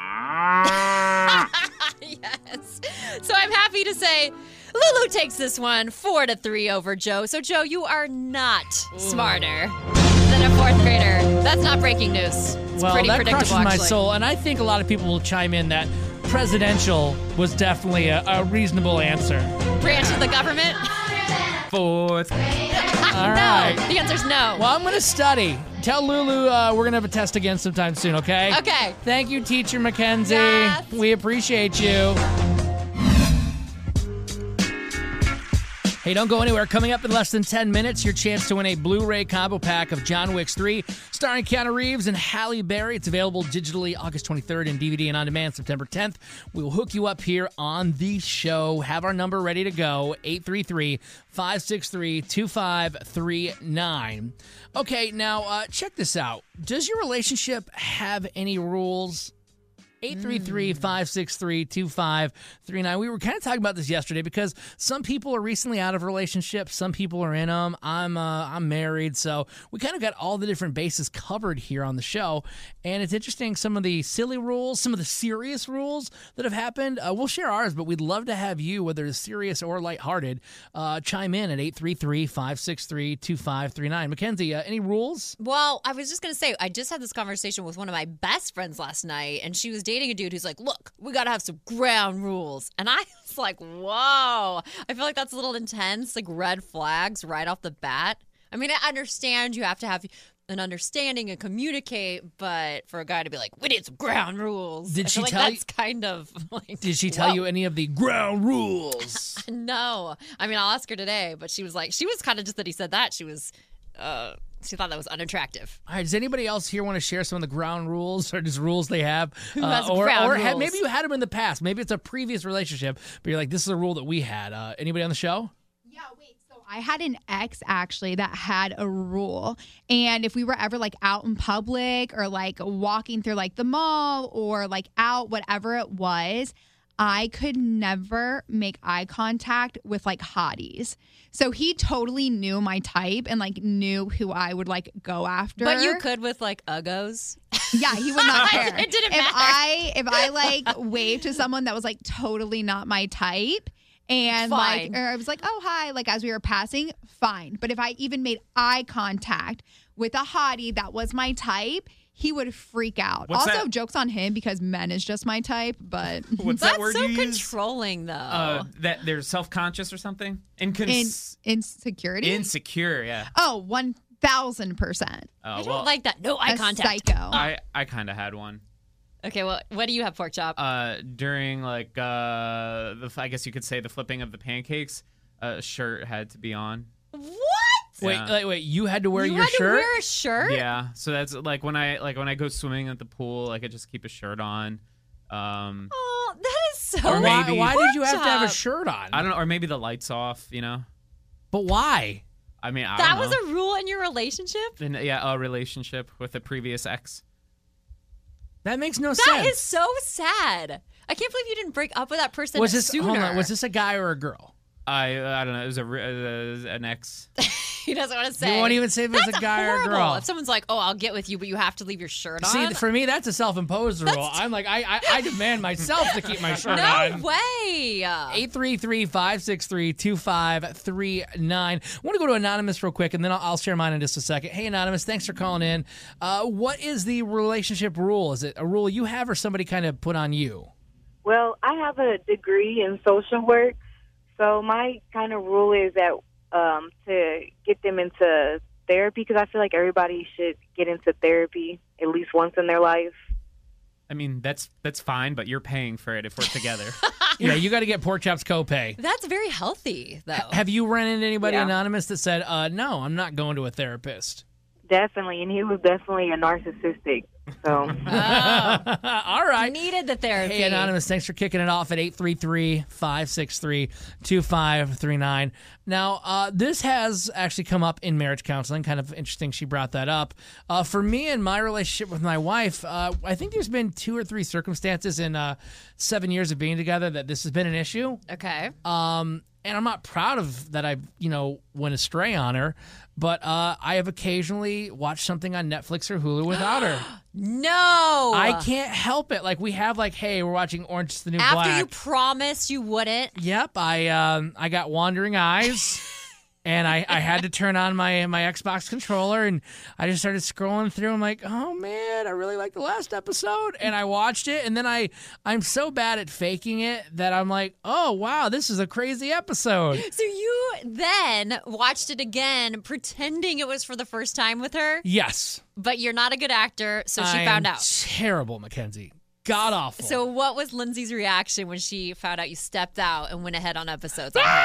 Yes. So I'm happy to say Lulu takes this one four to three over Joe. So Joe, you are not smarter than a fourth grader. That's not breaking news. It's Well, pretty that predictable, crushes my actually. soul, and I think a lot of people will chime in that presidential was definitely a, a reasonable answer. Branch of the government? Fourth. All No. right. The answer's no. Well, I'm going to study. Tell Lulu uh, we're going to have a test again sometime soon, okay? Okay. Thank you, Teacher Mackenzie. Yes. We appreciate you. Hey, don't go anywhere. Coming up in less than ten minutes, your chance to win a Blu-ray combo pack of John Wick three, starring Keanu Reeves and Halle Berry. It's available digitally August twenty-third and D V D and on demand September tenth. We will hook you up here on the show. Have our number ready to go, eight three three, five six three, two five three nine. Okay, now uh, check this out. Does your relationship have any rules? eight three three, five six three, two five three nine. We were kind of talking about this yesterday because some people are recently out of relationships. Some people are in them. I'm uh, I'm married, so we kind of got all the different bases covered here on the show. And it's interesting, some of the silly rules, some of the serious rules that have happened. Uh, we'll share ours, but we'd love to have you, whether it's serious or lighthearted, uh, chime in at eight three three, five six three, two five three nine. Mackenzie, uh, any rules? Well, I was just going to say, I just had this conversation with one of my best friends last night, and she was dating a dude who's like, look, we got to have some ground rules. And I was like, whoa. I feel like that's a little intense, like red flags right off the bat. I mean, I understand you have to have an understanding and communicate, but for a guy to be like, we need some ground rules. Did I she feel like tell that's kind of like, Did she tell whoa. you any of the ground rules? No. I mean, I'll ask her today, but she was like, she was kind of just that he said that. She was, uh, she thought that was unattractive. All right, does anybody else here want to share some of the ground rules or just rules they have? Who has or ground or ha- rules? maybe you had them in the past. Maybe it's a previous relationship, but you're like, this is a rule that we had. Uh, anybody on the show? I had an ex actually that had a rule. And if we were ever like out in public or like walking through like the mall or like out, whatever it was, I could never make eye contact with like hotties. So he totally knew my type and like knew who I would like go after. But you could with like uggos. Yeah, he would not care. It didn't if matter. I if I like waved to someone that was like totally not my type, and Fine. like, or I was like, oh, hi, like as we were passing, fine. But if I even made eye contact with a hottie that was my type, he would freak out. What's also, that? joke's on him because men is just my type, but What's That's that word so you use? controlling, though. Uh, that they're self-conscious or something? Incons- in, insecurity. Insecure, yeah. oh, one thousand percent. Oh, I don't well, like that. No eye A contact. psycho. I, I kind of had one. Okay, well, what do you have, Pork Chop? Uh, during like uh, the I guess you could say the flipping of the pancakes, a shirt had to be on. What? Wait, Yeah. wait, wait. You had to wear you your had to shirt? wear a shirt? Yeah, so that's like when I like when I go swimming at the pool, I could just keep a shirt on. Um, Oh, that is so. Or why, maybe- why did you have to Pork have a Chop. shirt on? I don't know, or maybe the lights off. You know, But why? I mean, I That don't was know. a rule in your relationship? In, yeah, a relationship with a previous ex. That makes no That sense. is so sad. I can't believe you didn't break up with that person was this sooner. hold on? Was this a guy or a girl? I I don't know. It was a, re- uh, an ex. He doesn't want to say. You won't even say if it's That's a guy or a horrible. girl. If someone's like, "Oh, I'll get with you, but you have to leave your shirt on." See, for me, that's a self-imposed rule. That's- I'm like, I, I, I demand myself to keep my shirt no on. way. eight three three, five six three, two five three nine. I want to go to Anonymous real quick, and then I'll, I'll share mine in just a second. Hey, Anonymous, thanks for calling in. Uh, what is the relationship rule? Is it a rule you have or somebody kind of put on you? Well, I have a degree in social work, so my kind of rule is that um, to get them into therapy, because I feel like everybody should get into therapy at least once in their life. I mean, that's that's fine, but you're paying for it if we're together. Yeah, you got to get Pork Chop's copay. That's very healthy, though. Have you run into anybody Yeah. anonymous that said, uh, no, I'm not going to a therapist? Definitely, and he was definitely a narcissistic. So, All right. Needed the therapy. Hey, Anonymous, thanks for kicking it off at eight three three, five six three, two five three nine. Now, uh, this has actually come up in marriage counseling. Kind of interesting she brought that up. Uh, for me and my relationship with my wife, uh, I think there's been two or three circumstances in uh, seven years of being together that this has been an issue. Okay. Um, and I'm not proud of that I, you know, went astray on her, but uh, I have occasionally watched something on Netflix or Hulu without her. No. I can't help it. Like we have, like, hey, we're watching Orange is the New After Black. you promised you wouldn't. Yep, I um, I got wandering eyes, and I, I had to turn on my my Xbox controller, and I just started scrolling through. I'm like, oh man, I really like the last episode, and I watched it, and then I I'm so bad at faking it that I'm like, oh wow, this is a crazy episode. So you then watched it again, pretending it was for the first time with her, Yes, but you're not a good actor, so she I found am out. Terrible, Mackenzie. God awful. So what was Lindsay's reaction when she found out you stepped out and went ahead on episodes on her?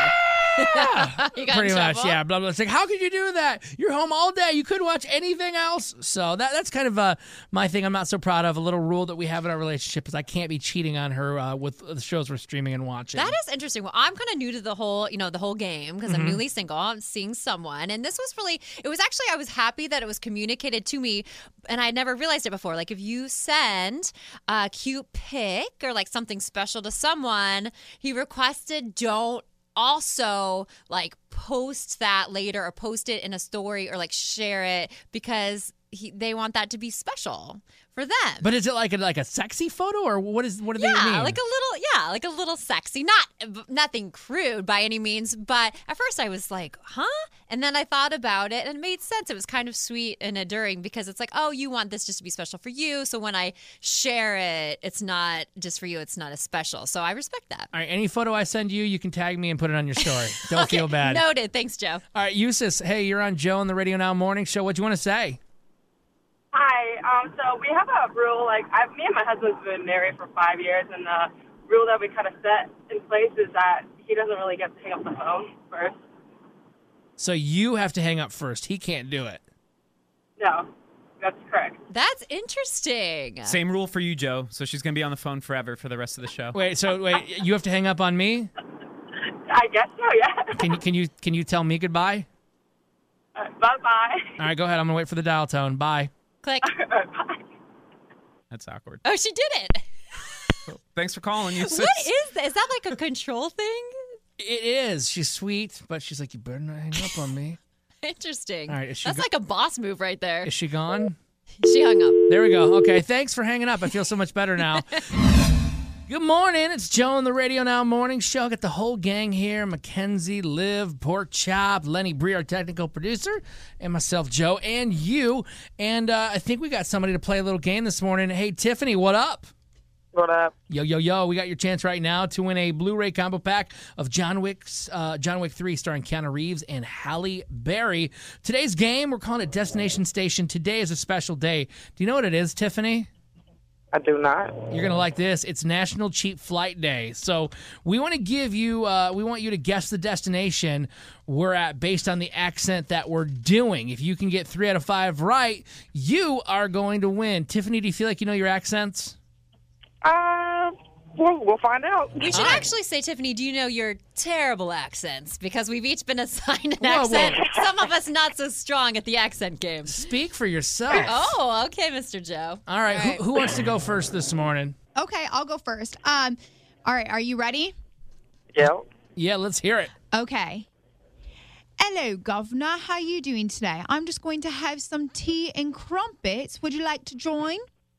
You got Pretty in much, trouble? yeah. Blah, blah. It's like, how could you do that? You're home all day. You couldn't watch anything else. So that that's kind of uh, my thing I'm not so proud of. A little rule that we have in our relationship is I can't be cheating on her uh, with the shows we're streaming and watching. That is interesting. Well, I'm kind of new to the whole, you know, the whole game because I'm Mhm. newly single. I'm seeing someone, and this was really. It was actually I was happy that it was communicated to me, and I never realized it before. Like if you send a cute pic or like something special to someone, he requested don't also like post that later or post it in a story or like share it because he, they want that to be special for them. But is it like a, like a sexy photo or what is what do yeah, they mean? like a little, yeah, like a little sexy. Not nothing crude by any means, but at first I was like, huh? And then I thought about it and it made sense. It was kind of sweet and endearing because it's like, oh, you want this just to be special for you. So when I share it, it's not just for you. It's not as special. So I respect that. All right, any photo I send you, you can tag me and put it on your story. Don't Okay, feel bad. Noted. Thanks, Joe. All right, Eustace, hey, you're on Joe on the Radio Now Morning Show. What do you want to say? Hi. Um, so we have a rule, like, I, me and my husband's been married for five years, and the rule that we kind of set in place is that he doesn't really get to hang up the phone first. So you have to hang up first. He can't do it. No, that's correct. That's interesting. Same rule for you, Joe. So she's going to be on the phone forever for the rest of the show. Wait, so wait, you have to hang up on me? I guess so, yeah. Can you can you can you tell me goodbye? Uh, bye-bye. All right, go ahead. I'm gonna wait for the dial tone. Bye. Click. That's awkward. Oh, she did it. Thanks for calling, you. What is that? Is that like a control thing? It is. She's sweet, but she's like, you better not hang up on me. Interesting. All right, is she That's go- like a boss move right there. Is she gone? She hung up. There we go. Okay, thanks for hanging up. I feel so much better now. Good morning. It's Joe on the Radio Now Morning Show. Got the whole gang here. Mackenzie, Liv, Pork Chop, Lenny Bree, our technical producer, and myself, Joe, and you. And uh, I think we got somebody to play a little game this morning. Hey, Tiffany, what up? What up? Yo, yo, yo. We got your chance right now to win a Blu-ray combo pack of John Wick's uh, John Wick three starring Keanu Reeves and Halle Berry. Today's game, we're calling it Destination Station. Today is a special day. Do you know what it is, Tiffany? I do not. You're going to like this. It's National Cheap Flight Day. So we want to give you, uh, we want you to guess the destination we're at based on the accent that we're doing. If you can get three out of five right, you are going to win. Tiffany, do you feel like you know your accents? Uh, we'll, we'll find out. We should actually say, Tiffany, do you know your terrible accents? Because we've each been assigned an Whoa, accent. whoa. Some of us not so strong at the accent game. Speak for yourself. Oh, okay, Mister Joe. All right, Who, who wants to go first this morning? Okay, I'll go first. Um, all right, are you ready? Yeah. Yeah, let's hear it. Okay. Hello, Governor. How are you doing today? I'm just going to have some tea and crumpets. Would you like to join?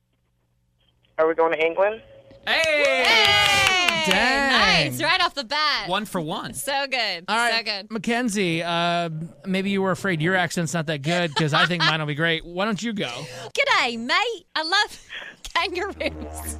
Are we going to England? Hey! Hey! Dang. Nice, right off the bat. One for one. So good. All right, So good. Mackenzie, uh, maybe you were afraid your accent's not that good because I think mine will be great. Why don't you go? G'day, mate. I love kangaroos.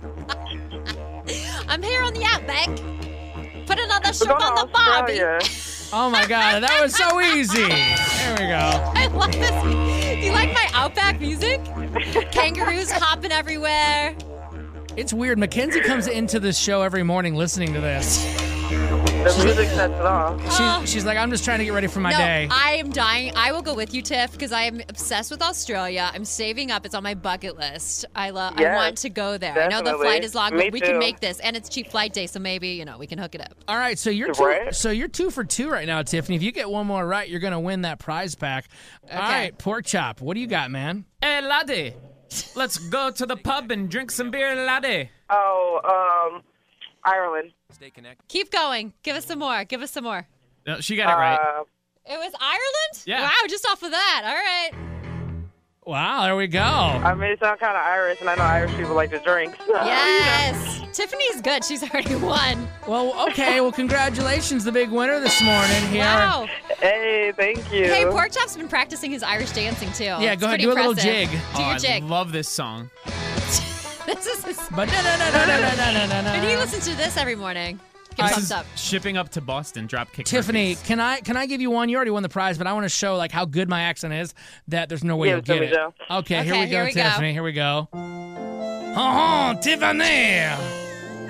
I'm here on the outback. Put another shrimp on the barbie. Oh, my God. That was so easy. There we go. I love this. Do you like my outback music? Kangaroos hopping everywhere. It's weird. Mackenzie comes into this show every morning listening to this. The music sets it off. She's, she's like, I'm just trying to get ready for my no, day. I am dying. I will go with you, Tiff, because I am obsessed with Australia. I'm saving up. It's on my bucket list. I love. I Yes, want to go there. I know the definitely. flight is long, Me but we too. can make this, and it's cheap flight day, so maybe you know we can hook it up. All right, so you're two, Right. so you're two for two right now, Tiffany. If you get one more right, you're going to win that prize pack. All right, Pork Chop, what do you got, man? Hey, laddie. Let's go to the pub and drink some beer, laddie. Oh, um, Ireland. Stay connected. Keep going. Give us some more. Give us some more. No, she got it right. Uh, It was Ireland? Yeah. Wow, just off of that. All right. Wow, there we go. I mean, it sounds kind of Irish, and I know Irish people like to drink. So, Yes. Tiffany's good. She's already won. Well, okay. Well, congratulations, the big winner this morning here. Wow. Hey, thank you. Hey, Pork Chop's been practicing his Irish dancing too. Yeah, It's go ahead, pretty do a little impressive. jig. Do oh, your I jig. love this song. This is his... But no, no, no, no, no, no, no, no, no. And he listens to this every morning. Give This thumbs is up. shipping up to Boston. Dropkick. Tiffany, Murphys. can I can I give you one? You already won the prize, but I want to show like how good my accent is. That there's no way Give you'll it to get me, it. Joe. Okay, here Okay, we go, here we go. Tiffany. Here we go. Oh, Tiffany.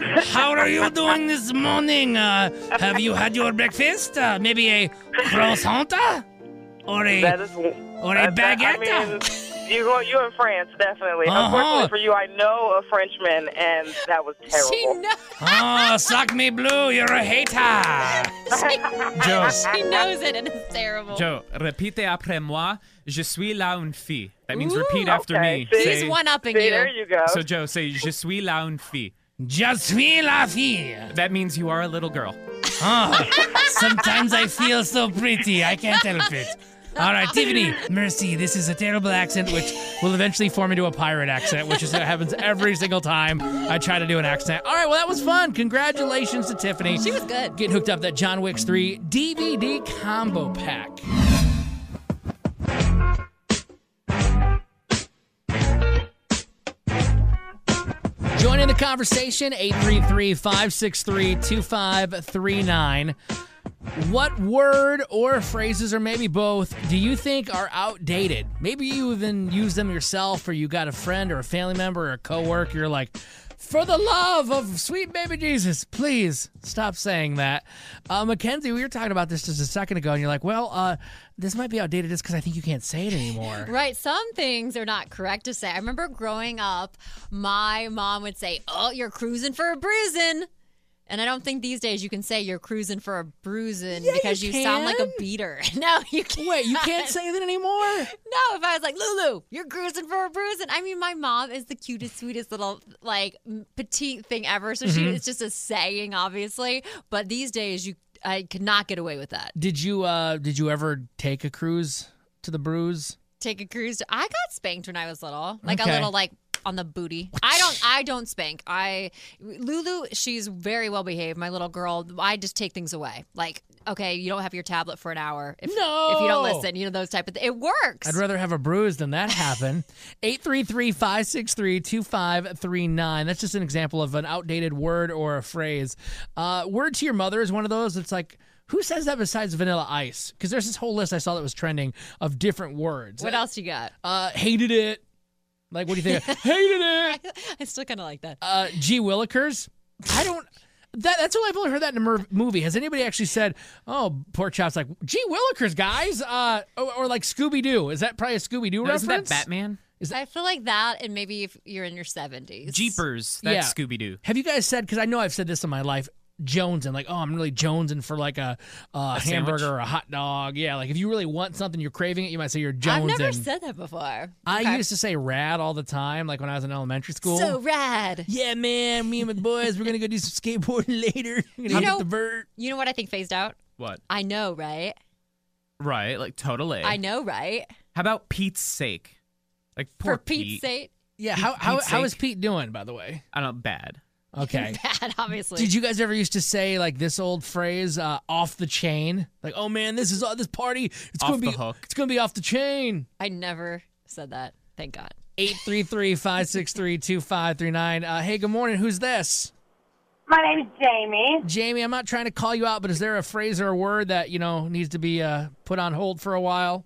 How are you doing this morning? Uh, have you had your breakfast? Uh, maybe a croissant? Or a, That is, or a uh, that- baguette? I mean, you go, you in France, definitely. Uh-huh. Unfortunately for you, I know a Frenchman, and that was terrible. She knows. Oh, suck me blue, you're a hater. Joe. She knows it, and it's terrible. Joe, répite après moi. Je suis là une fille. That means repeat after okay. me. See? Say- She's one-upping See, you. there you go. So Joe, say je suis là une fille. Je suis la fille. That means you are a little girl. Oh, sometimes I feel so pretty, I can't help it. All right, Tiffany, mercy. This is a terrible accent, which will eventually form into a pirate accent, which is what happens every single time I try to do an accent. All right, well, that was fun. Congratulations to Tiffany. She was good. Getting hooked up that John Wick three D V D combo pack. Join in the conversation, eight three three, five six three, two five three nine. What word or phrases, or maybe both, do you think are outdated? Maybe you even use them yourself, or you got a friend or a family member or a coworker, you're like, for the love of sweet baby Jesus, please stop saying that. Uh, Mackenzie, we were talking about this just a second ago, and you're like, well, uh, this might be outdated just because I think you can't say it anymore. Right. Some things are not correct to say. I remember growing up, my mom would say, oh, you're cruising for a bruising. And I don't think these days you can say you're cruising for a bruising Yeah, because you you, sound like a can. beater. No, you can't. Wait, you can't say that anymore? No, if I was like, Lulu, you're cruising for a bruising. I mean, my mom is the cutest, sweetest little, like, m- petite thing ever. So she Mhm. it's just a saying, obviously. But these days, you I could not get away with that. Did you uh, did you ever take a cruise to the bruise? Take a cruise. To, I got spanked when I was little, like Okay. a little like on the booty. I don't. I don't spank. I Lulu. She's very well behaved. My little girl. I just take things away. Like, okay, you don't have your tablet for an hour. If, No. If you don't listen, you know those type of. Th- it works. I'd rather have a bruise than that happen. eight three three, five six three, two five three nine. That's just an example of an outdated word or a phrase. Uh, word to your mother is one of those. It's like, who says that besides Vanilla Ice? Because there's this whole list I saw that was trending of different words. What else you got? Uh, hated it. Like, what do you think? Hated it. I still kind of like that. Uh, G. Willikers. I don't. That, that's all I've only heard that in a mer- movie. Has anybody actually said, "Oh, Pork Chop's like G. Willikers, guys," uh, or, or like Scooby Doo? Is that probably a Scooby Doo No, reference? isn't that Batman? I feel like that, and maybe if you're in your seventies. Jeepers. That's Yeah. Scooby Doo. Have you guys said? Because I know I've said this in my life. Jonesing, like, oh, I'm really jonesing for like a, a, A hamburger sandwich? or a hot dog. Yeah, like if you really want something, you're craving it, you might say you're jonesing. I've never said that before. I Okay. used to say rad all the time, like when I was in elementary school. So rad. Yeah, man, me and my boys, we're gonna go do some skateboarding later. We're gonna You hit know, the vert. you know what I think phased out? What? I know, right? Right, like totally. I know, right? How about Pete's sake? Like poor For Pete's Pete. sake. Yeah, Pete- how how, Pete's how is sake. Pete doing, by the way? I don't know, bad. Okay. Bad, obviously. Did you guys ever used to say like this old phrase, uh, "off the chain"? Like, oh man, this is uh, this party. It's Off gonna the be hook. It's gonna be off the chain. I never said that. Thank God. eight three three, five six three, two five three nine. Uh, hey, good morning. Who's this? My name's Jamie. Jamie, I'm not trying to call you out, but is there a phrase or a word that, you know, needs to be uh, put on hold for a while?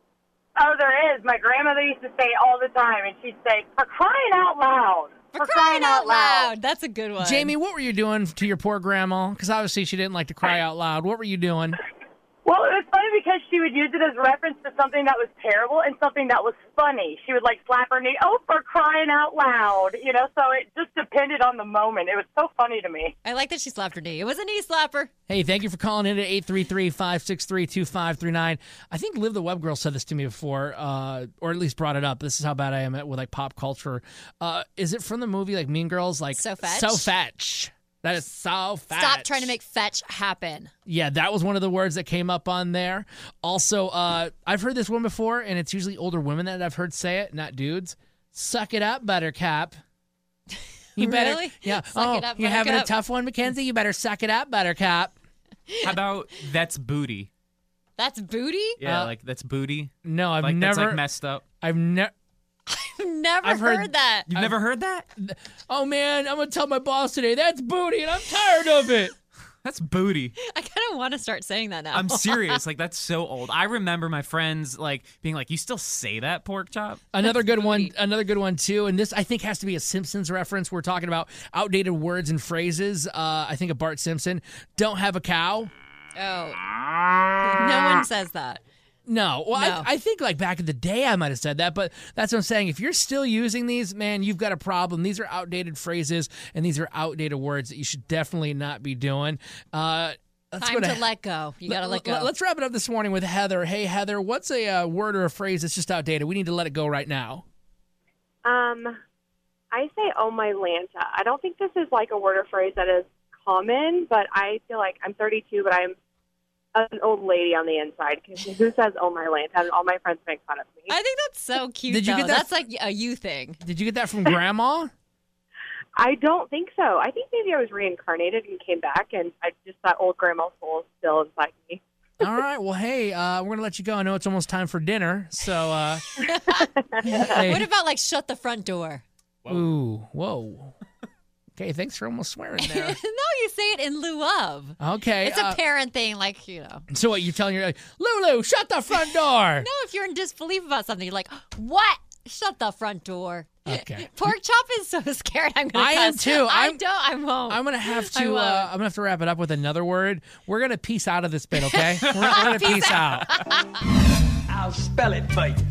Oh, there is. My grandmother used to say it all the time, and she'd say, "For crying out loud." For crying out loud. That's a good one. Jamie, what were you doing to your poor grandma? Because obviously she didn't like to cry out loud. What were you doing? Well, it was funny because she would use it as reference to something that was terrible and something that was funny. She would, like, slap her knee, "Oh, for crying out loud." You know, so it just depended on the moment. It was so funny to me. I like that she slapped her knee. It was a knee slapper. Hey, thank you for calling in at eight three three, five six three, two five three nine. I think Liv the Web Girl said this to me before, uh, or at least brought it up. This is how bad I am at with like pop culture. Uh, is it from the movie like Mean Girls? Like So Fetch? So Fetch. That is so fetch. Stop trying to make fetch happen. Yeah, that was one of the words that came up on there. Also, uh, I've heard this one before, and it's usually older women that I've heard say it, not dudes. Suck it up, Buttercup. You better, Really? yeah. Suck oh, it up, you're having a Buttercup. tough one, Mackenzie. You better suck it up, Buttercup. How about that's booty? That's booty? Yeah, Uh, like that's booty. No, I've like never that's like messed up. I've never. I've never I've heard, heard- that. You've never heard that? Oh man, I'm gonna tell my boss today. That's booty, and I'm tired of it. That's booty. I kind of want to start saying that now. I'm serious. Like, that's so old. I remember my friends, like, being like, you still say that, pork chop? Another good one, another good one, too. And this, I think, has to be a Simpsons reference. We're talking about outdated words and phrases. Uh, I think of Bart Simpson. Don't have a cow. Oh. No one says that. No. Well, No. I, I think like back in the day I might have said that, but that's what I'm saying. If you're still using these, man, you've got a problem. These are outdated phrases, and these are outdated words that you should definitely not be doing. Uh, let's Time go to let go. You got to let go. Let's wrap it up this morning with Heather. Hey, Heather, what's a uh, word or a phrase that's just outdated? We need to let it go right now. Um, I say "oh my Lanta." I don't think this is like a word or phrase that is common, but I feel like I'm thirty-two, but I'm an old lady on the inside. Because who says "oh my Lanta"? And all my friends make fun of me. I think that's so cute. Did you though. get that That's like a you thing. Did you get that from Grandma? I don't think so. I think maybe I was reincarnated and came back, and I just that old grandma soul is still inside me. All right. Well, hey, uh, we're going to let you go. I know it's almost time for dinner. So, uh, hey. What about like shut the front door? Ooh, whoa. Okay, thanks for almost swearing there. No, you say it in lieu of. Okay. It's a uh, parent thing, like, you know. So what, you're telling your like, Lulu, shut the front door. No, if you're in disbelief about something, you're like, what? Shut the front door. Okay. Pork chop is so scared. I'm gonna. I am cuss. too. I I'm- don't. I won't. I'm gonna have I to. won't. Uh, I'm gonna have to wrap it up with another word. We're gonna peace out of this bit, okay? We're, we're gonna peace out. I'll spell it for you.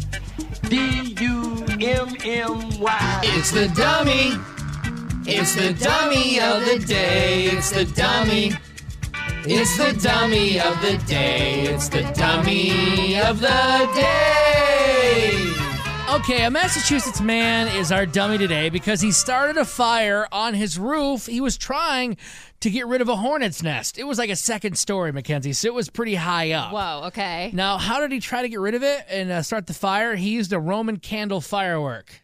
D U M M Y. It's the dummy. It's the dummy of the day. It's the dummy. It's the dummy of the day. It's the dummy of the day. Okay, a Massachusetts man is our dummy today because he started a fire on his roof. He was trying to get rid of a hornet's nest. It was like a second story, Mackenzie, so it was pretty high up. Whoa. Okay. Now, how did he try to get rid of it and uh, start the fire? He used a Roman candle firework.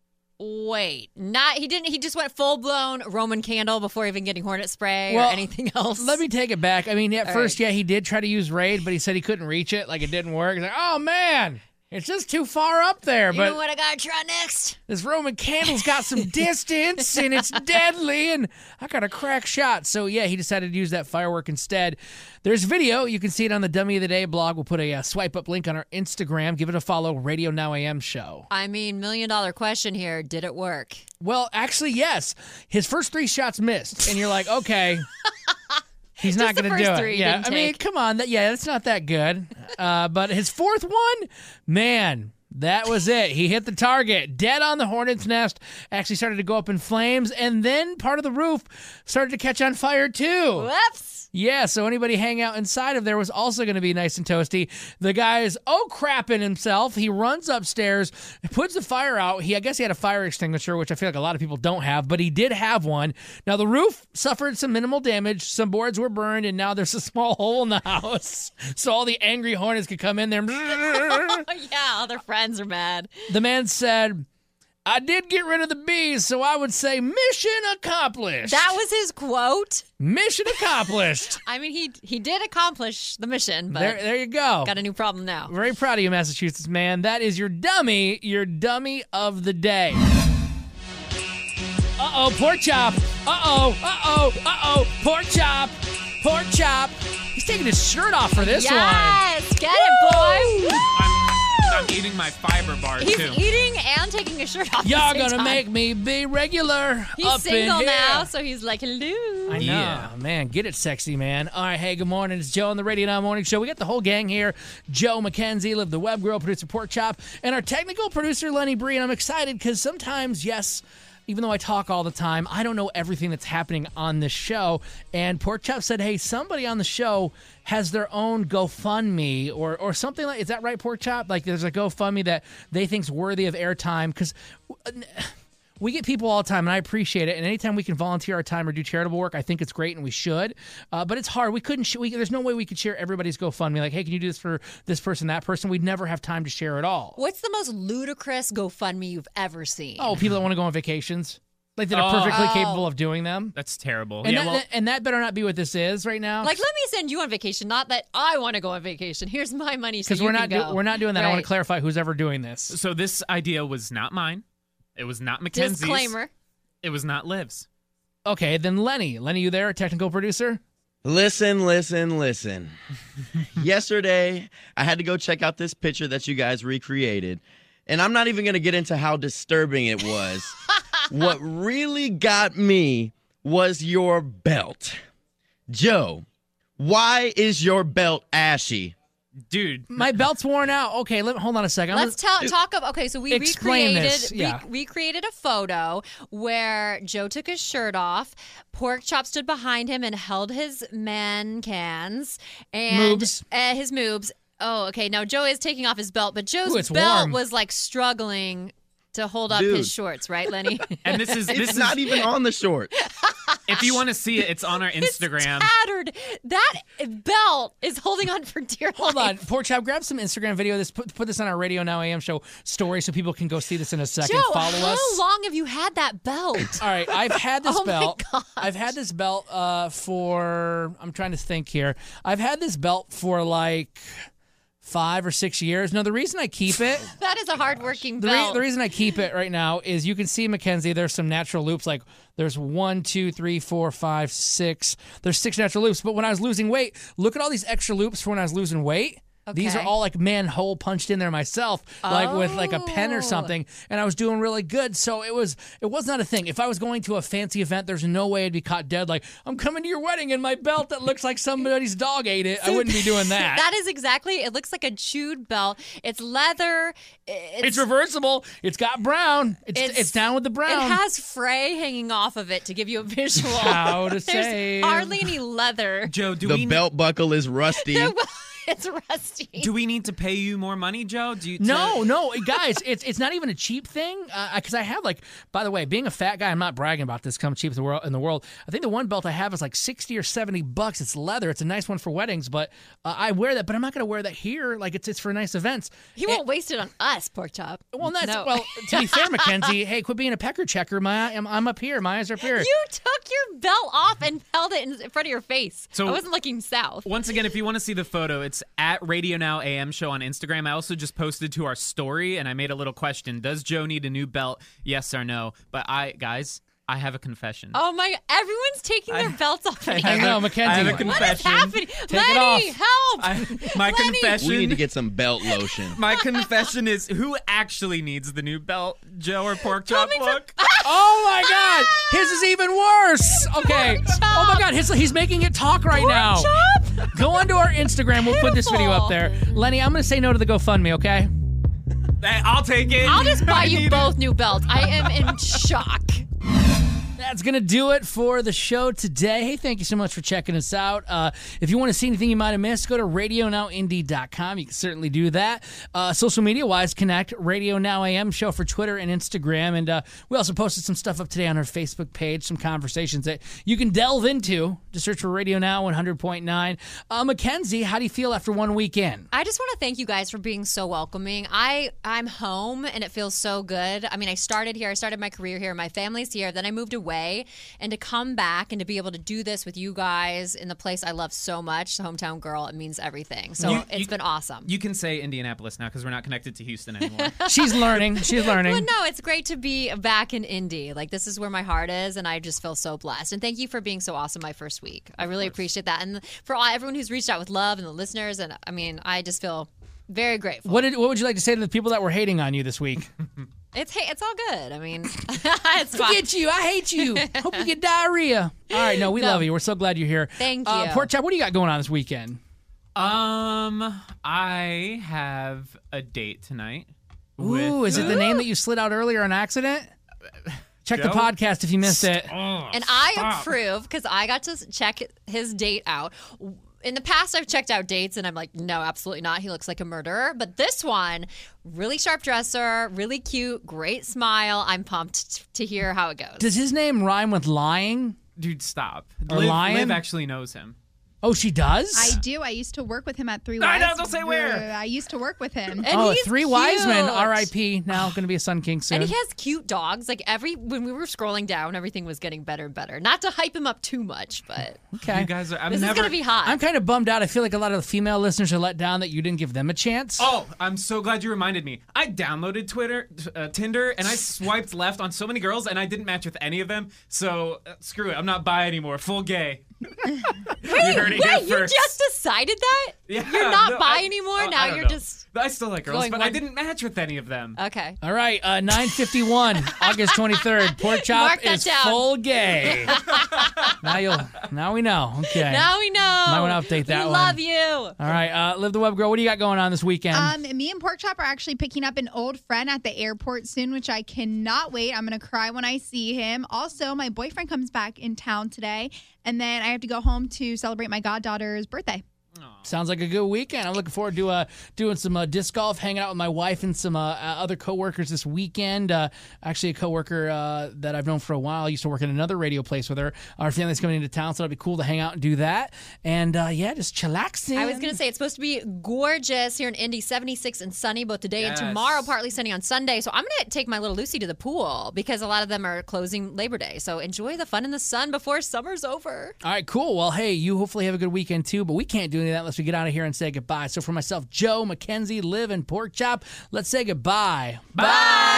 Wait, not he didn't. He just went full blown Roman candle before even getting hornet spray Well, or anything else. Let me take it back. I mean, at All first, right. yeah, he did try to use Raid, but he said he couldn't reach it. Like, it didn't work. He's like, oh, man, it's just too far up there. You But know what I gotta try next? this Roman candle's got some distance, and it's deadly, and I got a crack shot. So, yeah, he decided to use that firework instead. There's video. You can see it on the Dummy of the Day blog. We'll put a uh, swipe-up link on our Instagram. Give it a follow, Radio Now A M Show. I mean, million dollar question here. Did it work? Well, actually, yes. His first three shots missed, and you're like, okay, he's not Just the going to do first it. three Yeah, didn't I mean, take. come on. That, yeah, that's not that good. Uh, but his fourth one, man, that was it. He hit the target, dead on the hornet's nest. Actually started to go up in flames, and then part of the roof started to catch on fire too. Whoops. Yeah, so anybody hang out inside of there was also going to be nice and toasty. The guy is oh crapping himself. He runs upstairs, puts the fire out. He, I guess he had a fire extinguisher, which I feel like a lot of people don't have, but he did have one. Now the roof suffered some minimal damage. Some boards were burned, and now there's a small hole in the house, so all the angry hornets could come in there. Yeah, all their friends are mad. The man said, I did get rid of the bees, so I would say mission accomplished. That was his quote. Mission accomplished. I mean, he he did accomplish the mission, but There, there you go. got a new problem now. Very proud of you, Massachusetts man. That is your dummy, your dummy of the day. Uh-oh, pork chop. Uh-oh, uh-oh, uh-oh, pork chop. Pork chop. He's taking his shirt off for this one. Yes, get it, boy. Woo! I'm eating my fiber bar, He's too. eating and taking his shirt off. Y'all at the same gonna time. make me be regular He's up in single here. now, so he's like, hello. I know, Yeah. man. Get it, sexy man. All right, hey, good morning. It's Joe on the Radio Now Morning Show. We got the whole gang here. Joe McKenzie, Live the Web Girl, producer Pork Chop, and our technical producer Lenny Bree. And I'm excited because sometimes, yes, even though I talk all the time, I don't know everything that's happening on this show. And Pork Chop said, hey, somebody on the show has their own GoFundMe or or something like, is that right, Pork Chop? Like there's a GoFundMe that they think's worthy of airtime because we get people all the time, and I appreciate it. And anytime we can volunteer our time or do charitable work, I think it's great, and we should. Uh, but it's hard. We couldn't. Sh- we, there's no way we could share everybody's GoFundMe. Like, hey, can you do this for this person, that person? We'd never have time to share it all. What's the most ludicrous GoFundMe you've ever seen? Oh, people that want to go on vacations, like that Oh. are perfectly Oh. capable of doing them. That's terrible. And, yeah, that, well, and that better not be what this is right now. Like, let me send you on vacation. Not that I want to go on vacation. Here's my money, so because you we're can not go. do, we're not doing that. I want Right. to clarify who's ever doing this. so this idea was not mine. It was not Mackenzie's. Disclaimer. It was not Liv's. Okay, then Lenny, Lenny, you there, technical producer? Listen, listen, listen. Yesterday, I had to go check out this picture that you guys recreated, and I'm not even going to get into how disturbing it was. What really got me was your belt. Joe, why is your belt ashy? Dude, my belt's worn out. Okay, let, hold on a second. Let's tell, talk about. Okay, so we Explain recreated this, yeah. re- recreated a photo where Joe took his shirt off. Pork Chop stood behind him and held his man cans and Moobs. Uh, his moobs. Oh, okay. Now Joe is taking off his belt, but Joe's Ooh, it's belt warm. was like struggling to hold up Dude. his shorts, right, Lenny? And this is It's this not is, even on the short. If you want to see it, it's on our Instagram. Tattered. That belt is holding on for dear Hold life. on, Pork Chop, grab some Instagram video. This put, put this on our Radio Now A M show story so people can go see this in a second. Joe, Follow how us. long have you had that belt? All right, I've had this Oh my belt. gosh. I've had this belt uh, for. I'm trying to think here. I've had this belt for like five or six years. Now the reason I keep it. That is a hardworking The, re- belt. the reason I keep it right now is you can see, Mackenzie, there's some natural loops. Like there's one, two, three, four, five, six. There's six natural loops. But when I was losing weight, look at all these extra loops for when I was losing weight. These are Okay. all like manhole punched in there myself, like with like a pen or Oh. something, and I was doing really good. So it was it was not a thing. If I was going to a fancy event, there's no way I'd be caught dead. Like I'm coming to your wedding and my belt that looks like somebody's dog ate it. I wouldn't be doing that. That is exactly. It looks like a chewed belt. It's leather. It's, it's reversible. It's got brown. It's it's, down with the brown. It has fray hanging off of it to give you a visual. How to There's save. hardly any leather. Joe, do the we belt buckle is rusty. It's rusty. do we need to pay you more money, Joe? Do you to- No, no, guys, it's it's not even a cheap thing. Because uh, I have like, by the way, being a fat guy, I'm not bragging about this. Come cheap in the world. In the world, I think the one belt I have is like sixty or seventy bucks. It's leather. It's a nice one for weddings, but uh, I wear that. But I'm not going to wear that here. Like it's it's for nice events. He won't waste it on us, Pork Chop. Well, that's No. well. To be fair, Mackenzie, hey, quit being a pecker checker. My, I'm, I'm up here. My eyes are up here. You took your belt off and held it in front of your face. So- I wasn't looking south. Once again, if you want to see the photo, it's at Radio Now A M Show on Instagram. I also just posted to our story, and I made a little question. Does Joe need a new belt? Yes or no? But I, guys, I have a confession. Oh my! Everyone's taking their belts off. I in have here. a- I have a What is confession. happening? Take it Lenny, off. help! I- my Lenny. confession. We need to get some belt lotion. My confession is, who actually needs the new belt, Joe or Pork Chop? Look. Oh my God! His is even worse. Okay. Oh my God! His, he's making it talk right now. Go onto our Instagram. We'll put this video up there. Lenny, I'm going to say no to the GoFundMe. Okay. Hey, I'll take it. I'll just buy I you need both new belts. I am in shock. That's going to do it for the show today. Hey, thank you so much for checking us out. Uh, if you want to see anything you might have missed, go to radio now indie dot com. You can certainly do that. Uh, social media-wise, connect Radio Now A M Show for Twitter and Instagram. And uh, we also posted some stuff up today on our Facebook page, some conversations that you can delve into. Just search for Radio Now one hundred point nine. Uh, Mackenzie, how do you feel after one week in? I just want to thank you guys for being so welcoming. I, I'm home, and it feels so good. I mean, I started here. I started my career here. My family's here. Then I moved away. And to come back and to be able to do this with you guys in the place I love so much, the hometown girl, it means everything. So You- it's you- been awesome. You can say Indianapolis now because we're not connected to Houston anymore. She's learning. She's learning. But no, it's great to be back in Indy. Like, this is where my heart is, and I just feel so blessed. And thank you for being so awesome my first week. I really appreciate that. And for all, everyone who's reached out with love and the listeners, and I mean, I just feel very grateful. What did? What would you like to say to the people that were hating on you this week? It's hey, it's all good. I mean, it's fine. Forget you. I hate you. Hope you get diarrhea. All right, no, we No. love you. We're so glad you're here. Thank Uh, you. Pork Chop, what do you got going on this weekend? Um, I have a date tonight. Ooh, with, is it the uh, name that you slid out earlier on accident? Check the Joe? podcast if you missed it. And I approve because I got to check his date out. In the past, I've checked out dates and I'm like, no, absolutely not. He looks like a murderer. But this one, really sharp dresser, really cute, great smile. I'm pumped t- to hear how it goes. Does his name rhyme with lying? Dude, stop. Or Liv, lion? Liv actually knows him. Oh, she does? I do. I used to work with him at Three I Wise. know, don't say where. I used to work with him. And oh, he's Three Wise Men, cute. R I P Now going to be a Sun King soon. And he has cute dogs. Like every when we were scrolling down, everything was getting better and better. Not to hype him up too much, but okay. You guys are. I'm this never, is gonna be hot. I'm kind of bummed out. I feel like a lot of the female listeners are let down that you didn't give them a chance. Oh, I'm so glad you reminded me. I downloaded Twitter, uh, Tinder, and I swiped left on so many girls, and I didn't match with any of them. So uh, screw it. I'm not bi anymore. Full gay. Wait, heard it wait, here you first. just decided that? Yeah, You're not no, bi I- anymore? oh, I now don't you're know. just... I still like girls, going but I one- didn't match with any of them. Okay. All right, uh, nine fifty-one, August twenty-third. Pork Chop Mark that is down. full gay. now you'll, now we know. Okay. Now we know. Might want to update that we one. love you. All right, uh, Live the Web Girl, what do you got going on this weekend? Um, me and Pork Chop are actually picking up an old friend at the airport soon, which I cannot wait. I'm going to cry when I see him. Also, my boyfriend comes back in town today, and then I have to go home to celebrate my goddaughter's birthday. Sounds like a good weekend. I'm looking forward to uh, doing some uh, disc golf, hanging out with my wife and some uh, uh, other coworkers this weekend. Uh, actually, a coworker uh, that I've known for a while. I used to work at another radio place with her. Our family's coming into town, so it'll be cool to hang out and do that. And uh, yeah, just chillaxing. I was going to say, it's supposed to be gorgeous here in Indy, seventy-six and sunny both today Yes. and tomorrow, partly sunny on Sunday. So I'm going to take my little Lucy to the pool because a lot of them are closing Labor Day. So enjoy the fun in the sun before summer's over. All right, cool. Well, hey, you hopefully have a good weekend too, but we can't do any of that unless we get out of here and say goodbye. So for myself, Joe, Mackenzie, Liv, and Pork Chop, let's say goodbye. Bye.